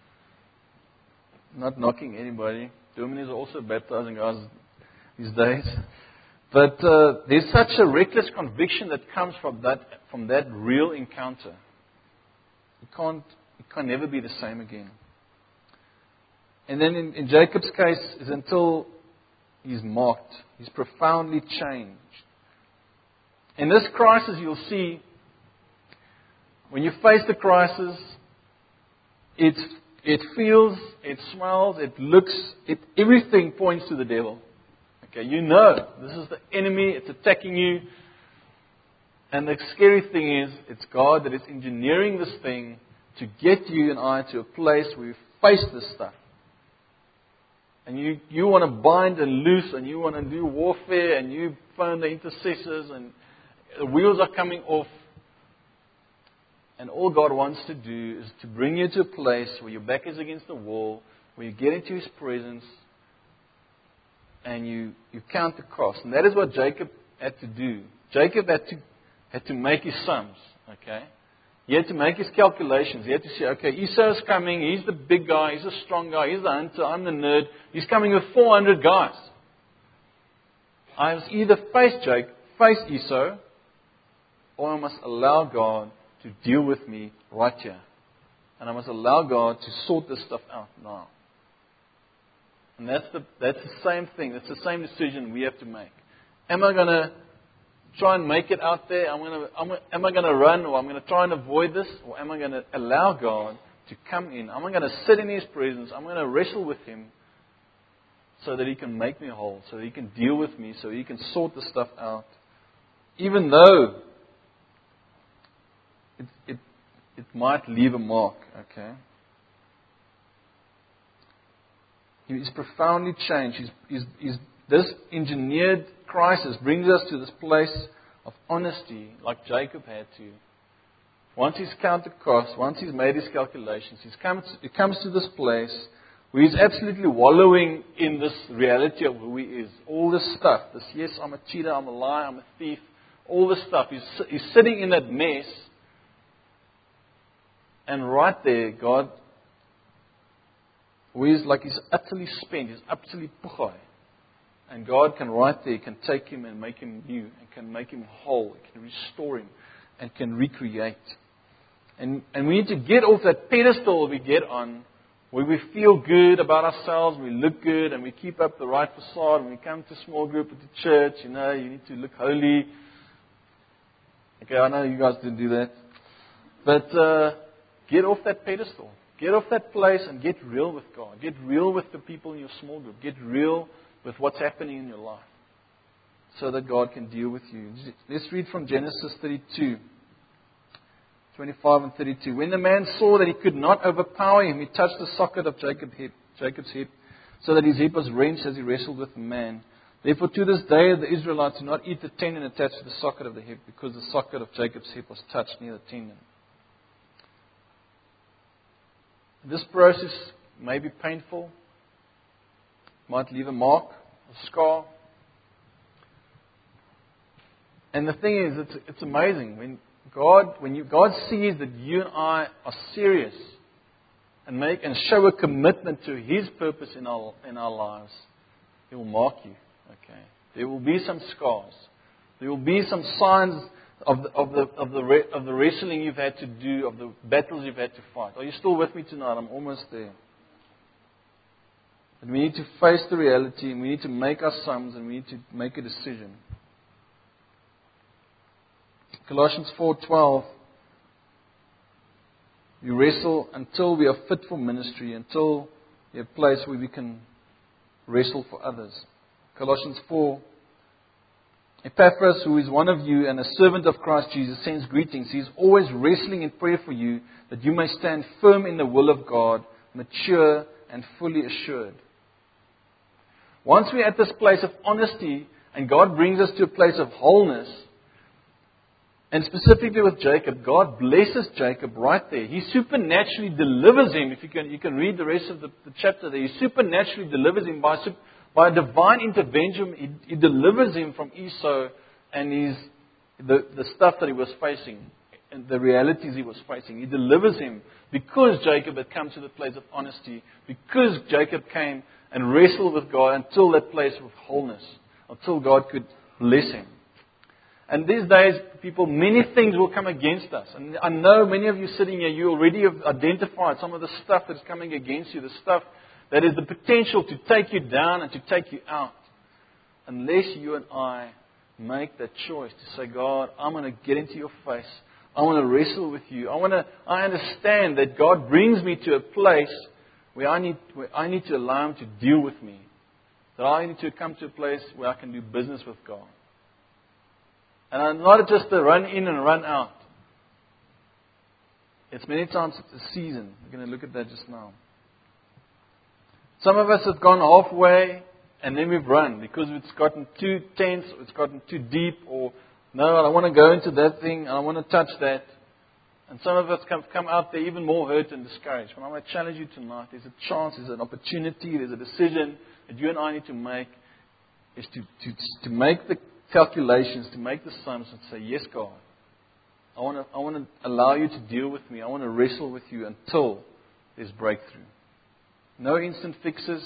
Not knocking anybody. Dominies are also baptizing guys these days. But there's such a reckless conviction that comes from that real encounter. It can never be the same again. And then in Jacob's case, is until he's mocked. He's profoundly changed. In this crisis, you'll see, when you face the crisis, it feels, it smells, it looks, everything points to the devil. Okay, you know, this is the enemy, it's attacking you. And the scary thing is, it's God that is engineering this thing to get you and I to a place where we face this stuff. And you want to bind and loose, and you want to do warfare, and you phone the intercessors, and the wheels are coming off. And all God wants to do is to bring you to a place where your back is against the wall, where you get into His presence, and you count the cost. And that is what Jacob had to do. Jacob had to make his sums. Okay, he had to make his calculations. He had to say, okay, Esau's coming. He's the big guy. He's the strong guy. He's the hunter. I'm the nerd. He's coming with 400 guys. I must either face Esau, or I must allow God to deal with me right here. And I must allow God to sort this stuff out now. And that's the same thing. That's the same decision we have to make. Am I going to try and make it out there? Am I going to run, or I'm going to try and avoid this? Or am I going to allow God to come in? Am I going to sit in His presence? I'm going to wrestle with Him so that He can make me whole, so that He can deal with me, so He can sort the stuff out. Even though it might leave a mark, okay? He's profoundly changed. This engineered crisis brings us to this place of honesty, like Jacob had to. Once he's counted costs, once he's made his calculations, he comes to this place where he's absolutely wallowing in this reality of who he is. All this stuff, yes, I'm a cheater, I'm a liar, I'm a thief, all this stuff. He's sitting in that mess, And right there, God, he's utterly spent, he's utterly puchai. And God can right there, can take him and make him new, and can make him whole, can restore him, and can recreate. And we need to get off that pedestal we get on, where we feel good about ourselves, we look good, and we keep up the right facade. When we come to small group at the church, you need to look holy. Okay, I know you guys didn't do that. But get off that pedestal. Get off that place and get real with God. Get real with the people in your small group. Get real with what's happening in your life, so that God can deal with you. Let's read from Genesis 32, 25 and 32. When the man saw that he could not overpower him, he touched the socket of Jacob's hip, so that his hip was wrenched as he wrestled with the man. Therefore, to this day, the Israelites do not eat the tendon attached to the socket of the hip, because the socket of Jacob's hip was touched near the tendon. This process may be painful, might leave a mark, a scar. And the thing is, it's amazing. When God sees that you and I are serious and show a commitment to His purpose in our lives, He will mark you. Okay, there will be some scars. There will be some signs of the wrestling you've had to do, of the battles you've had to fight. Are you still with me tonight? I'm almost there. But we need to face the reality, and we need to make our sums, and we need to make a decision. Colossians 4:12. We wrestle until we are fit for ministry, until we have a place where we can wrestle for others. Colossians 4. Epaphras, who is one of you and a servant of Christ Jesus, sends greetings. He is always wrestling in prayer for you, that you may stand firm in the will of God, mature and fully assured. Once we're at this place of honesty, and God brings us to a place of wholeness, and specifically with Jacob, God blesses Jacob right there. He supernaturally delivers him. If you can read the rest of the chapter there. He supernaturally delivers him by divine intervention. He delivers him from Esau and the stuff that he was facing, and the realities he was facing. He delivers him because Jacob had come to the place of honesty, because Jacob came and wrestled with God until that place of wholeness, until God could bless him. And these days, people, many things will come against us. And I know many of you sitting here, you already have identified some of the stuff that's coming against you, the stuff that is the potential to take you down and to take you out. Unless you and I make that choice to say, God, I'm going to get into your face. I want to wrestle with you. I understand that God brings me to a place where I need to allow Him to deal with me. That I need to come to a place where I can do business with God. And not just a run in and run out. It's many times it's a season. We're going to look at that just now. Some of us have gone halfway and then we've run because it's gotten too tense, or it's gotten too deep, or no, I don't want to go into that thing, I don't want to touch that. And some of us come out there even more hurt and discouraged. But I want to challenge you tonight. There's a chance, there's an opportunity, there's a decision that you and I need to make, is to make the calculations, to make the sums and say, yes, God, I want to allow you to deal with me. I want to wrestle with you until there's breakthrough. No instant fixes.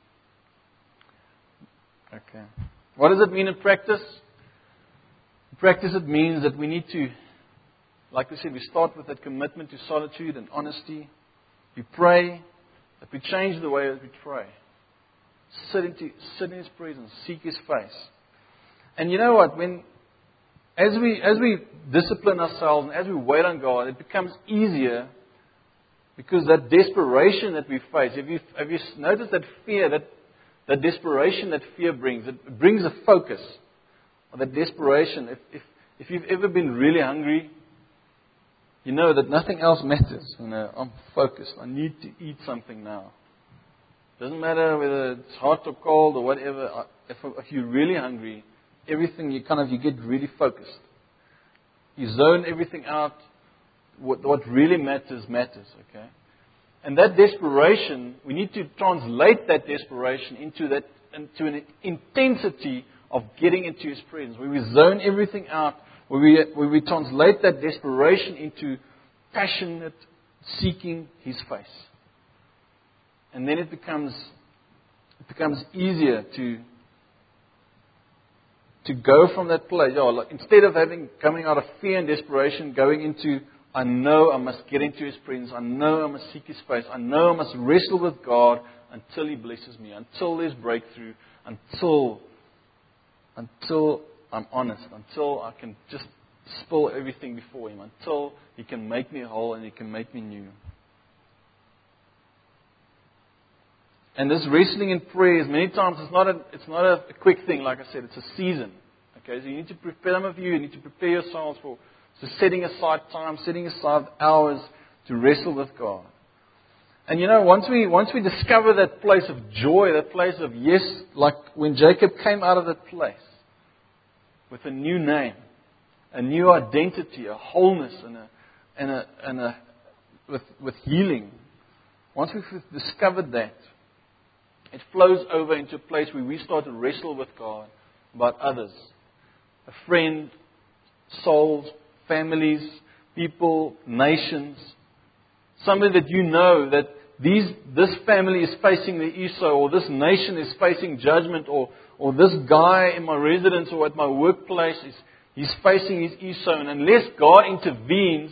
Okay. What does it mean in practice? In practice, it means that we need to, like we said, we start with that commitment to solitude and honesty. We pray, that we change the way that we pray. Sit in His presence, seek His face. And you know what? As we discipline ourselves and as we wait on God, it becomes easier, because that desperation that we face. Have you noticed that fear, that desperation that fear brings? It brings a focus. Or that desperation. If you've ever been really hungry, you know that nothing else matters. I'm focused. I need to eat something now. Doesn't matter whether it's hot or cold or whatever. If you're really hungry, everything you get really focused. You zone everything out. What really matters. Okay, and that desperation, we need to translate that desperation into an intensity of getting into His presence, where we zone everything out, where we translate that desperation into passionate seeking His face. And then it becomes easier to go from that place. Instead of coming out of fear and desperation, going into, I know I must get into His presence. I know I must seek His face. I know I must wrestle with God until He blesses me, until there's breakthrough, until I'm honest, until I can just spill everything before Him, until He can make me whole and He can make me new. And this wrestling in prayer is many times it's not a quick thing. Like I said, it's a season. Okay, so you need to prepare. Some of you need to prepare yourselves for setting aside time, setting aside hours to wrestle with God. And once we discover that place of joy, that place of yes, like when Jacob came out of that place with a new name, a new identity, a wholeness, with healing. Once we've discovered that, it flows over into a place where we start to wrestle with God about others. A friend, souls, families, people, nations. Somebody that you know that this family is facing the Esau, or this nation is facing judgment, or this guy in my residence or at my workplace he's facing his Esau. And unless God intervenes,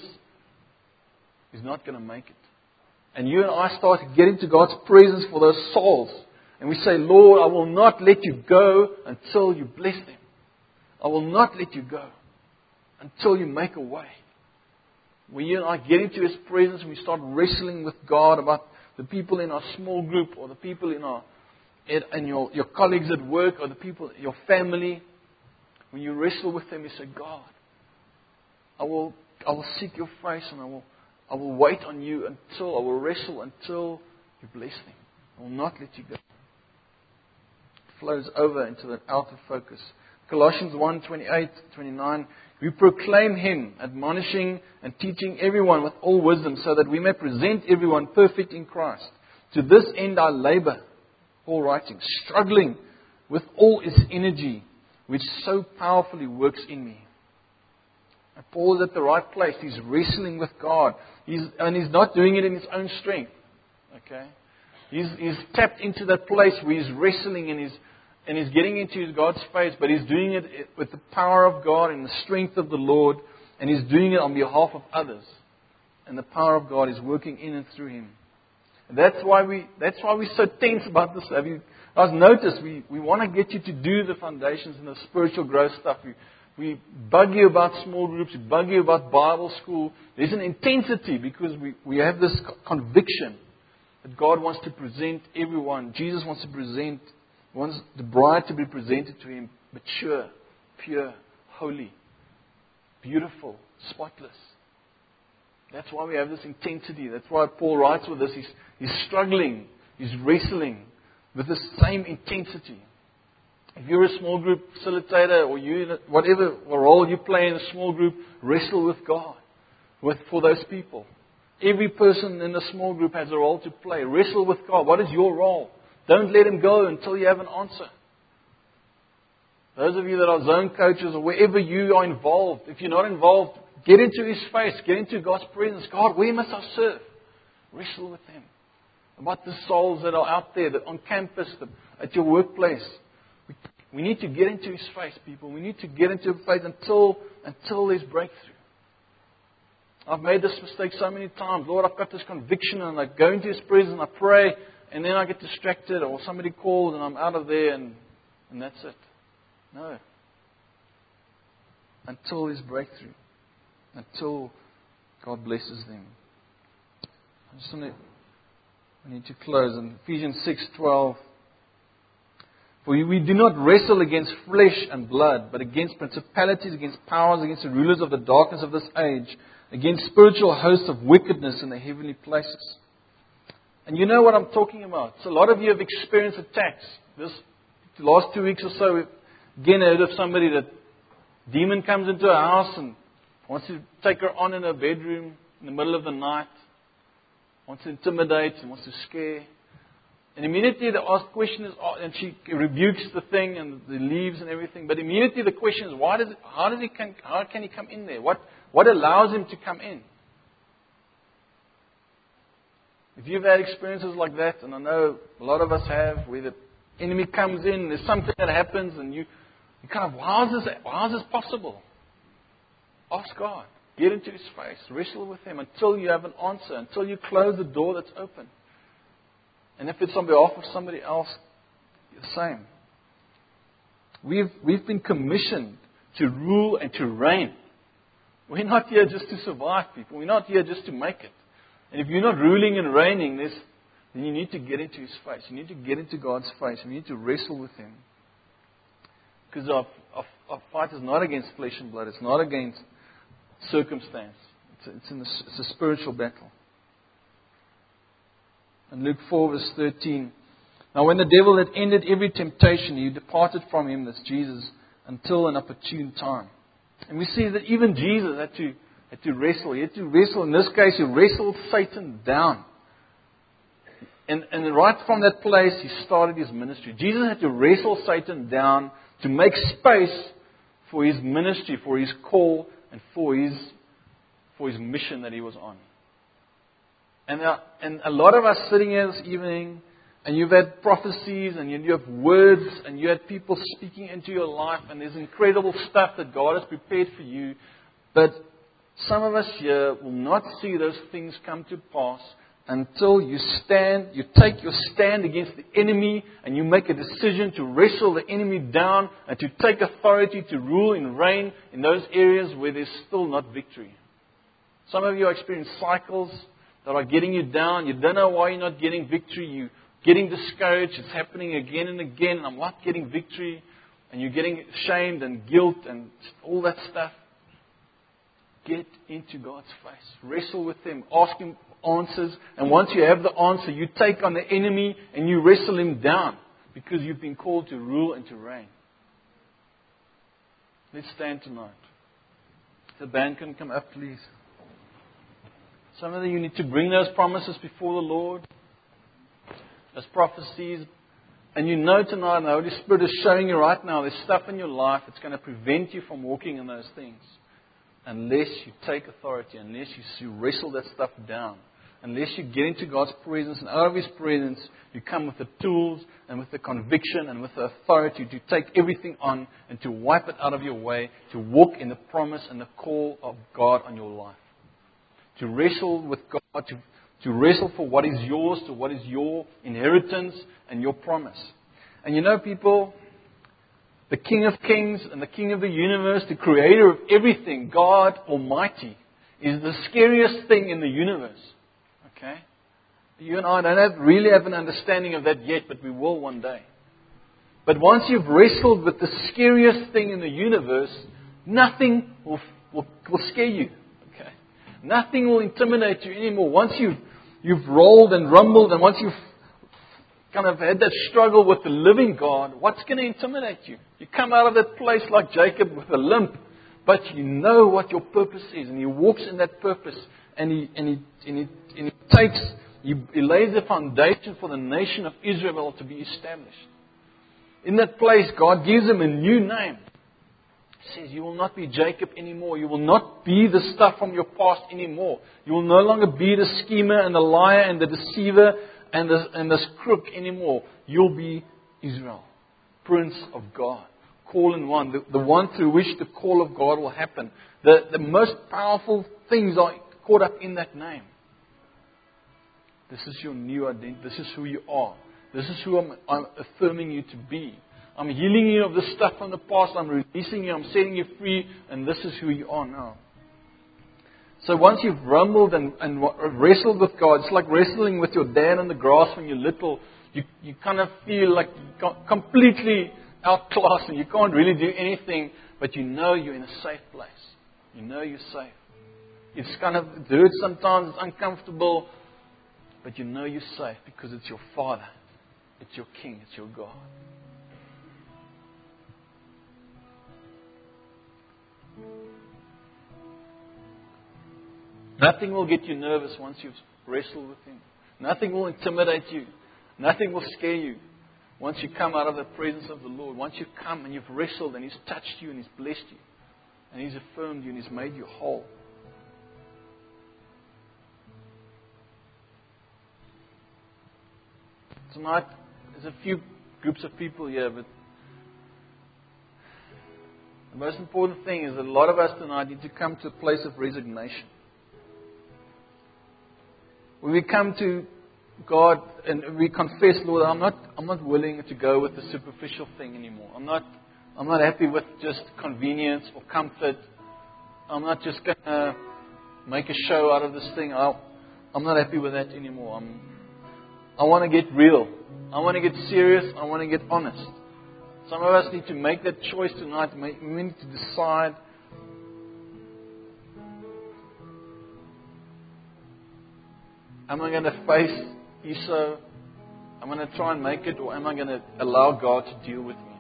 he's not going to make it. And you and I start to get into God's presence for those souls. And we say, Lord, I will not let you go until you bless them. I will not let you go until you make a way. When you and I get into His presence and we start wrestling with God about the people in our small group, or the people in your colleagues at work, or the people, your family, when you wrestle with them, you say, God, I will seek your face, and I will wait on you I will wrestle until you bless them. I will not let you go. Flows over into the outer focus. Colossians 1:28-29. We proclaim Him, admonishing and teaching everyone with all wisdom, so that we may present everyone perfect in Christ. To this end I labor, Paul writing, struggling with all His energy, which so powerfully works in me. And Paul is at the right place. He's wrestling with God. He's not doing it in his own strength. Okay? He's tapped into that place where he's wrestling and he's getting into God's face, but he's doing it with the power of God and the strength of the Lord, and he's doing it on behalf of others. And the power of God is working in and through him. And that's why we're so tense about this. Have you guys noticed? We want to get you to do the foundations and the spiritual growth stuff. We bug you about small groups. We bug you about Bible school. There's an intensity because we have this conviction that God wants to present everyone. Jesus wants the bride to be presented to Him mature, pure, holy, beautiful, spotless. That's why we have this intensity. That's why Paul writes with us. He's struggling. He's wrestling with the same intensity. If you're a small group facilitator, or whatever role you play in a small group, wrestle with God for those people. Every person in the small group has a role to play. Wrestle with God. What is your role? Don't let Him go until you have an answer. Those of you that are zone coaches or wherever you are involved, if you're not involved, get into His face. Get into God's presence. God, where must I serve? Wrestle with Him. About the souls that are out there, that on campus, at your workplace. We need to get into His face, people. We need to get into His face until there's breakthrough. I've made this mistake so many times. Lord, I've got this conviction, and I go into His presence and I pray, and then I get distracted, or somebody calls and I'm out of there, and that's it. No. Until His breakthrough. Until God blesses them. I need to close in Ephesians 6:12. For we do not wrestle against flesh and blood, but against principalities, against powers, against the rulers of the darkness of this age, against spiritual hosts of wickedness in the heavenly places. And you know what I'm talking about. So a lot of you have experienced attacks. The last 2 weeks or so, we've again heard of somebody that demon comes into a house and wants to take her on in her bedroom in the middle of the night, wants to intimidate and wants to scare. And immediately the asked question is, and she rebukes the thing and the leaves and everything. But immediately the question is, how can he come in there? What allows him to come in? If you've had experiences like that, and I know a lot of us have, where the enemy comes in, there's something that happens, and you kind of, how is this possible? Ask God. Get into His face. Wrestle with Him until you have an answer, until you close the door that's open. And if it's on behalf of somebody else, the same. We've been commissioned to rule and to reign. We're not here just to survive, people. We're not here just to make it. And if you're not ruling and reigning, then you need to get into His face. You need to get into God's face. You need to wrestle with Him. Because our fight is not against flesh and blood. It's not against circumstance. It's a spiritual battle. In Luke 4 verse 13. Now when the devil had ended every temptation, he departed from him, that's Jesus, until an opportune time. And we see that even Jesus had to wrestle. He had to wrestle. In this case, He wrestled Satan down. And right from that place, He started His ministry. Jesus had to wrestle Satan down to make space for His ministry, for His call, and for His mission that He was on. And a lot of us sitting here this evening, and you've had prophecies, and you have words, and you had people speaking into your life, and there's incredible stuff that God has prepared for you. But some of us here will not see those things come to pass until you take your stand against the enemy, and you make a decision to wrestle the enemy down, and to take authority to rule and reign in those areas where there's still not victory. Some of you are experiencing cycles that are getting you down. You don't know why you're not getting victory. You're getting discouraged. It's happening again and again. And I'm not getting victory. And you're getting shamed and guilt and all that stuff. Get into God's face. Wrestle with Him. Ask Him answers. And once you have the answer, you take on the enemy and you wrestle him down. Because you've been called to rule and to reign. Let's stand tonight. The band can come up, please. Some of you need to bring those promises before the Lord. Those prophecies. And you know tonight, the Holy Spirit is showing you right now, there's stuff in your life that's going to prevent you from walking in those things. Unless you take authority, unless you wrestle that stuff down. Unless you get into God's presence, and out of His presence, you come with the tools and with the conviction and with the authority to take everything on and to wipe it out of your way, to walk in the promise and the call of God on your life. To wrestle with God, to wrestle for what is yours, to what is your inheritance and your promise. And you know, people, the King of Kings and the King of the universe, the Creator of everything, God Almighty, is the scariest thing in the universe. Okay? You and I don't really have an understanding of that yet, but we will one day. But once you've wrestled with the scariest thing in the universe, nothing will scare you. Nothing will intimidate you anymore. Once you've rolled and rumbled, and once you've kind of had that struggle with the living God, what's going to intimidate you? You come out of that place like Jacob with a limp, but you know what your purpose is, and he walks in that purpose, and he lays the foundation for the nation of Israel to be established. In that place, God gives him a new name. He says, you will not be Jacob anymore. You will not be the stuff from your past anymore. You will no longer be the schemer and the liar and the deceiver and this crook anymore. You'll be Israel, Prince of God, call in one, the one through which the call of God will happen. The most powerful things are caught up in that name. This is your new identity. This is who you are. This is who I'm affirming you to be. I'm healing you of the stuff from the past. I'm releasing you. I'm setting you free. And this is who you are now. So once you've rumbled and wrestled with God, it's like wrestling with your dad on the grass when you're little. You kind of feel like you're completely outclassed and you can't really do anything. But you know you're in a safe place. You know you're safe. It hurts sometimes. It's uncomfortable. But you know you're safe because it's your Father. It's your King. It's your God. Nothing will get you nervous once you've wrestled with Him. Nothing will intimidate you. Nothing will scare you once you come out of the presence of the Lord. Once you've come and you've wrestled and He's touched you and He's blessed you. And He's affirmed you and He's made you whole. tonight, there's a few groups of people here, but the most important thing is that a lot of us tonight need to come to a place of resignation. When we come to God and we confess, Lord, I'm not willing to go with the superficial thing anymore. I'm not happy with just convenience or comfort. I'm not just going to make a show out of this thing. I'm not happy with that anymore. I want to get real. I want to get serious. I want to get honest. Some of us need to make that choice tonight. We need to decide. Am I going to face Esau? I'm going to try and make it, or am I going to allow God to deal with me?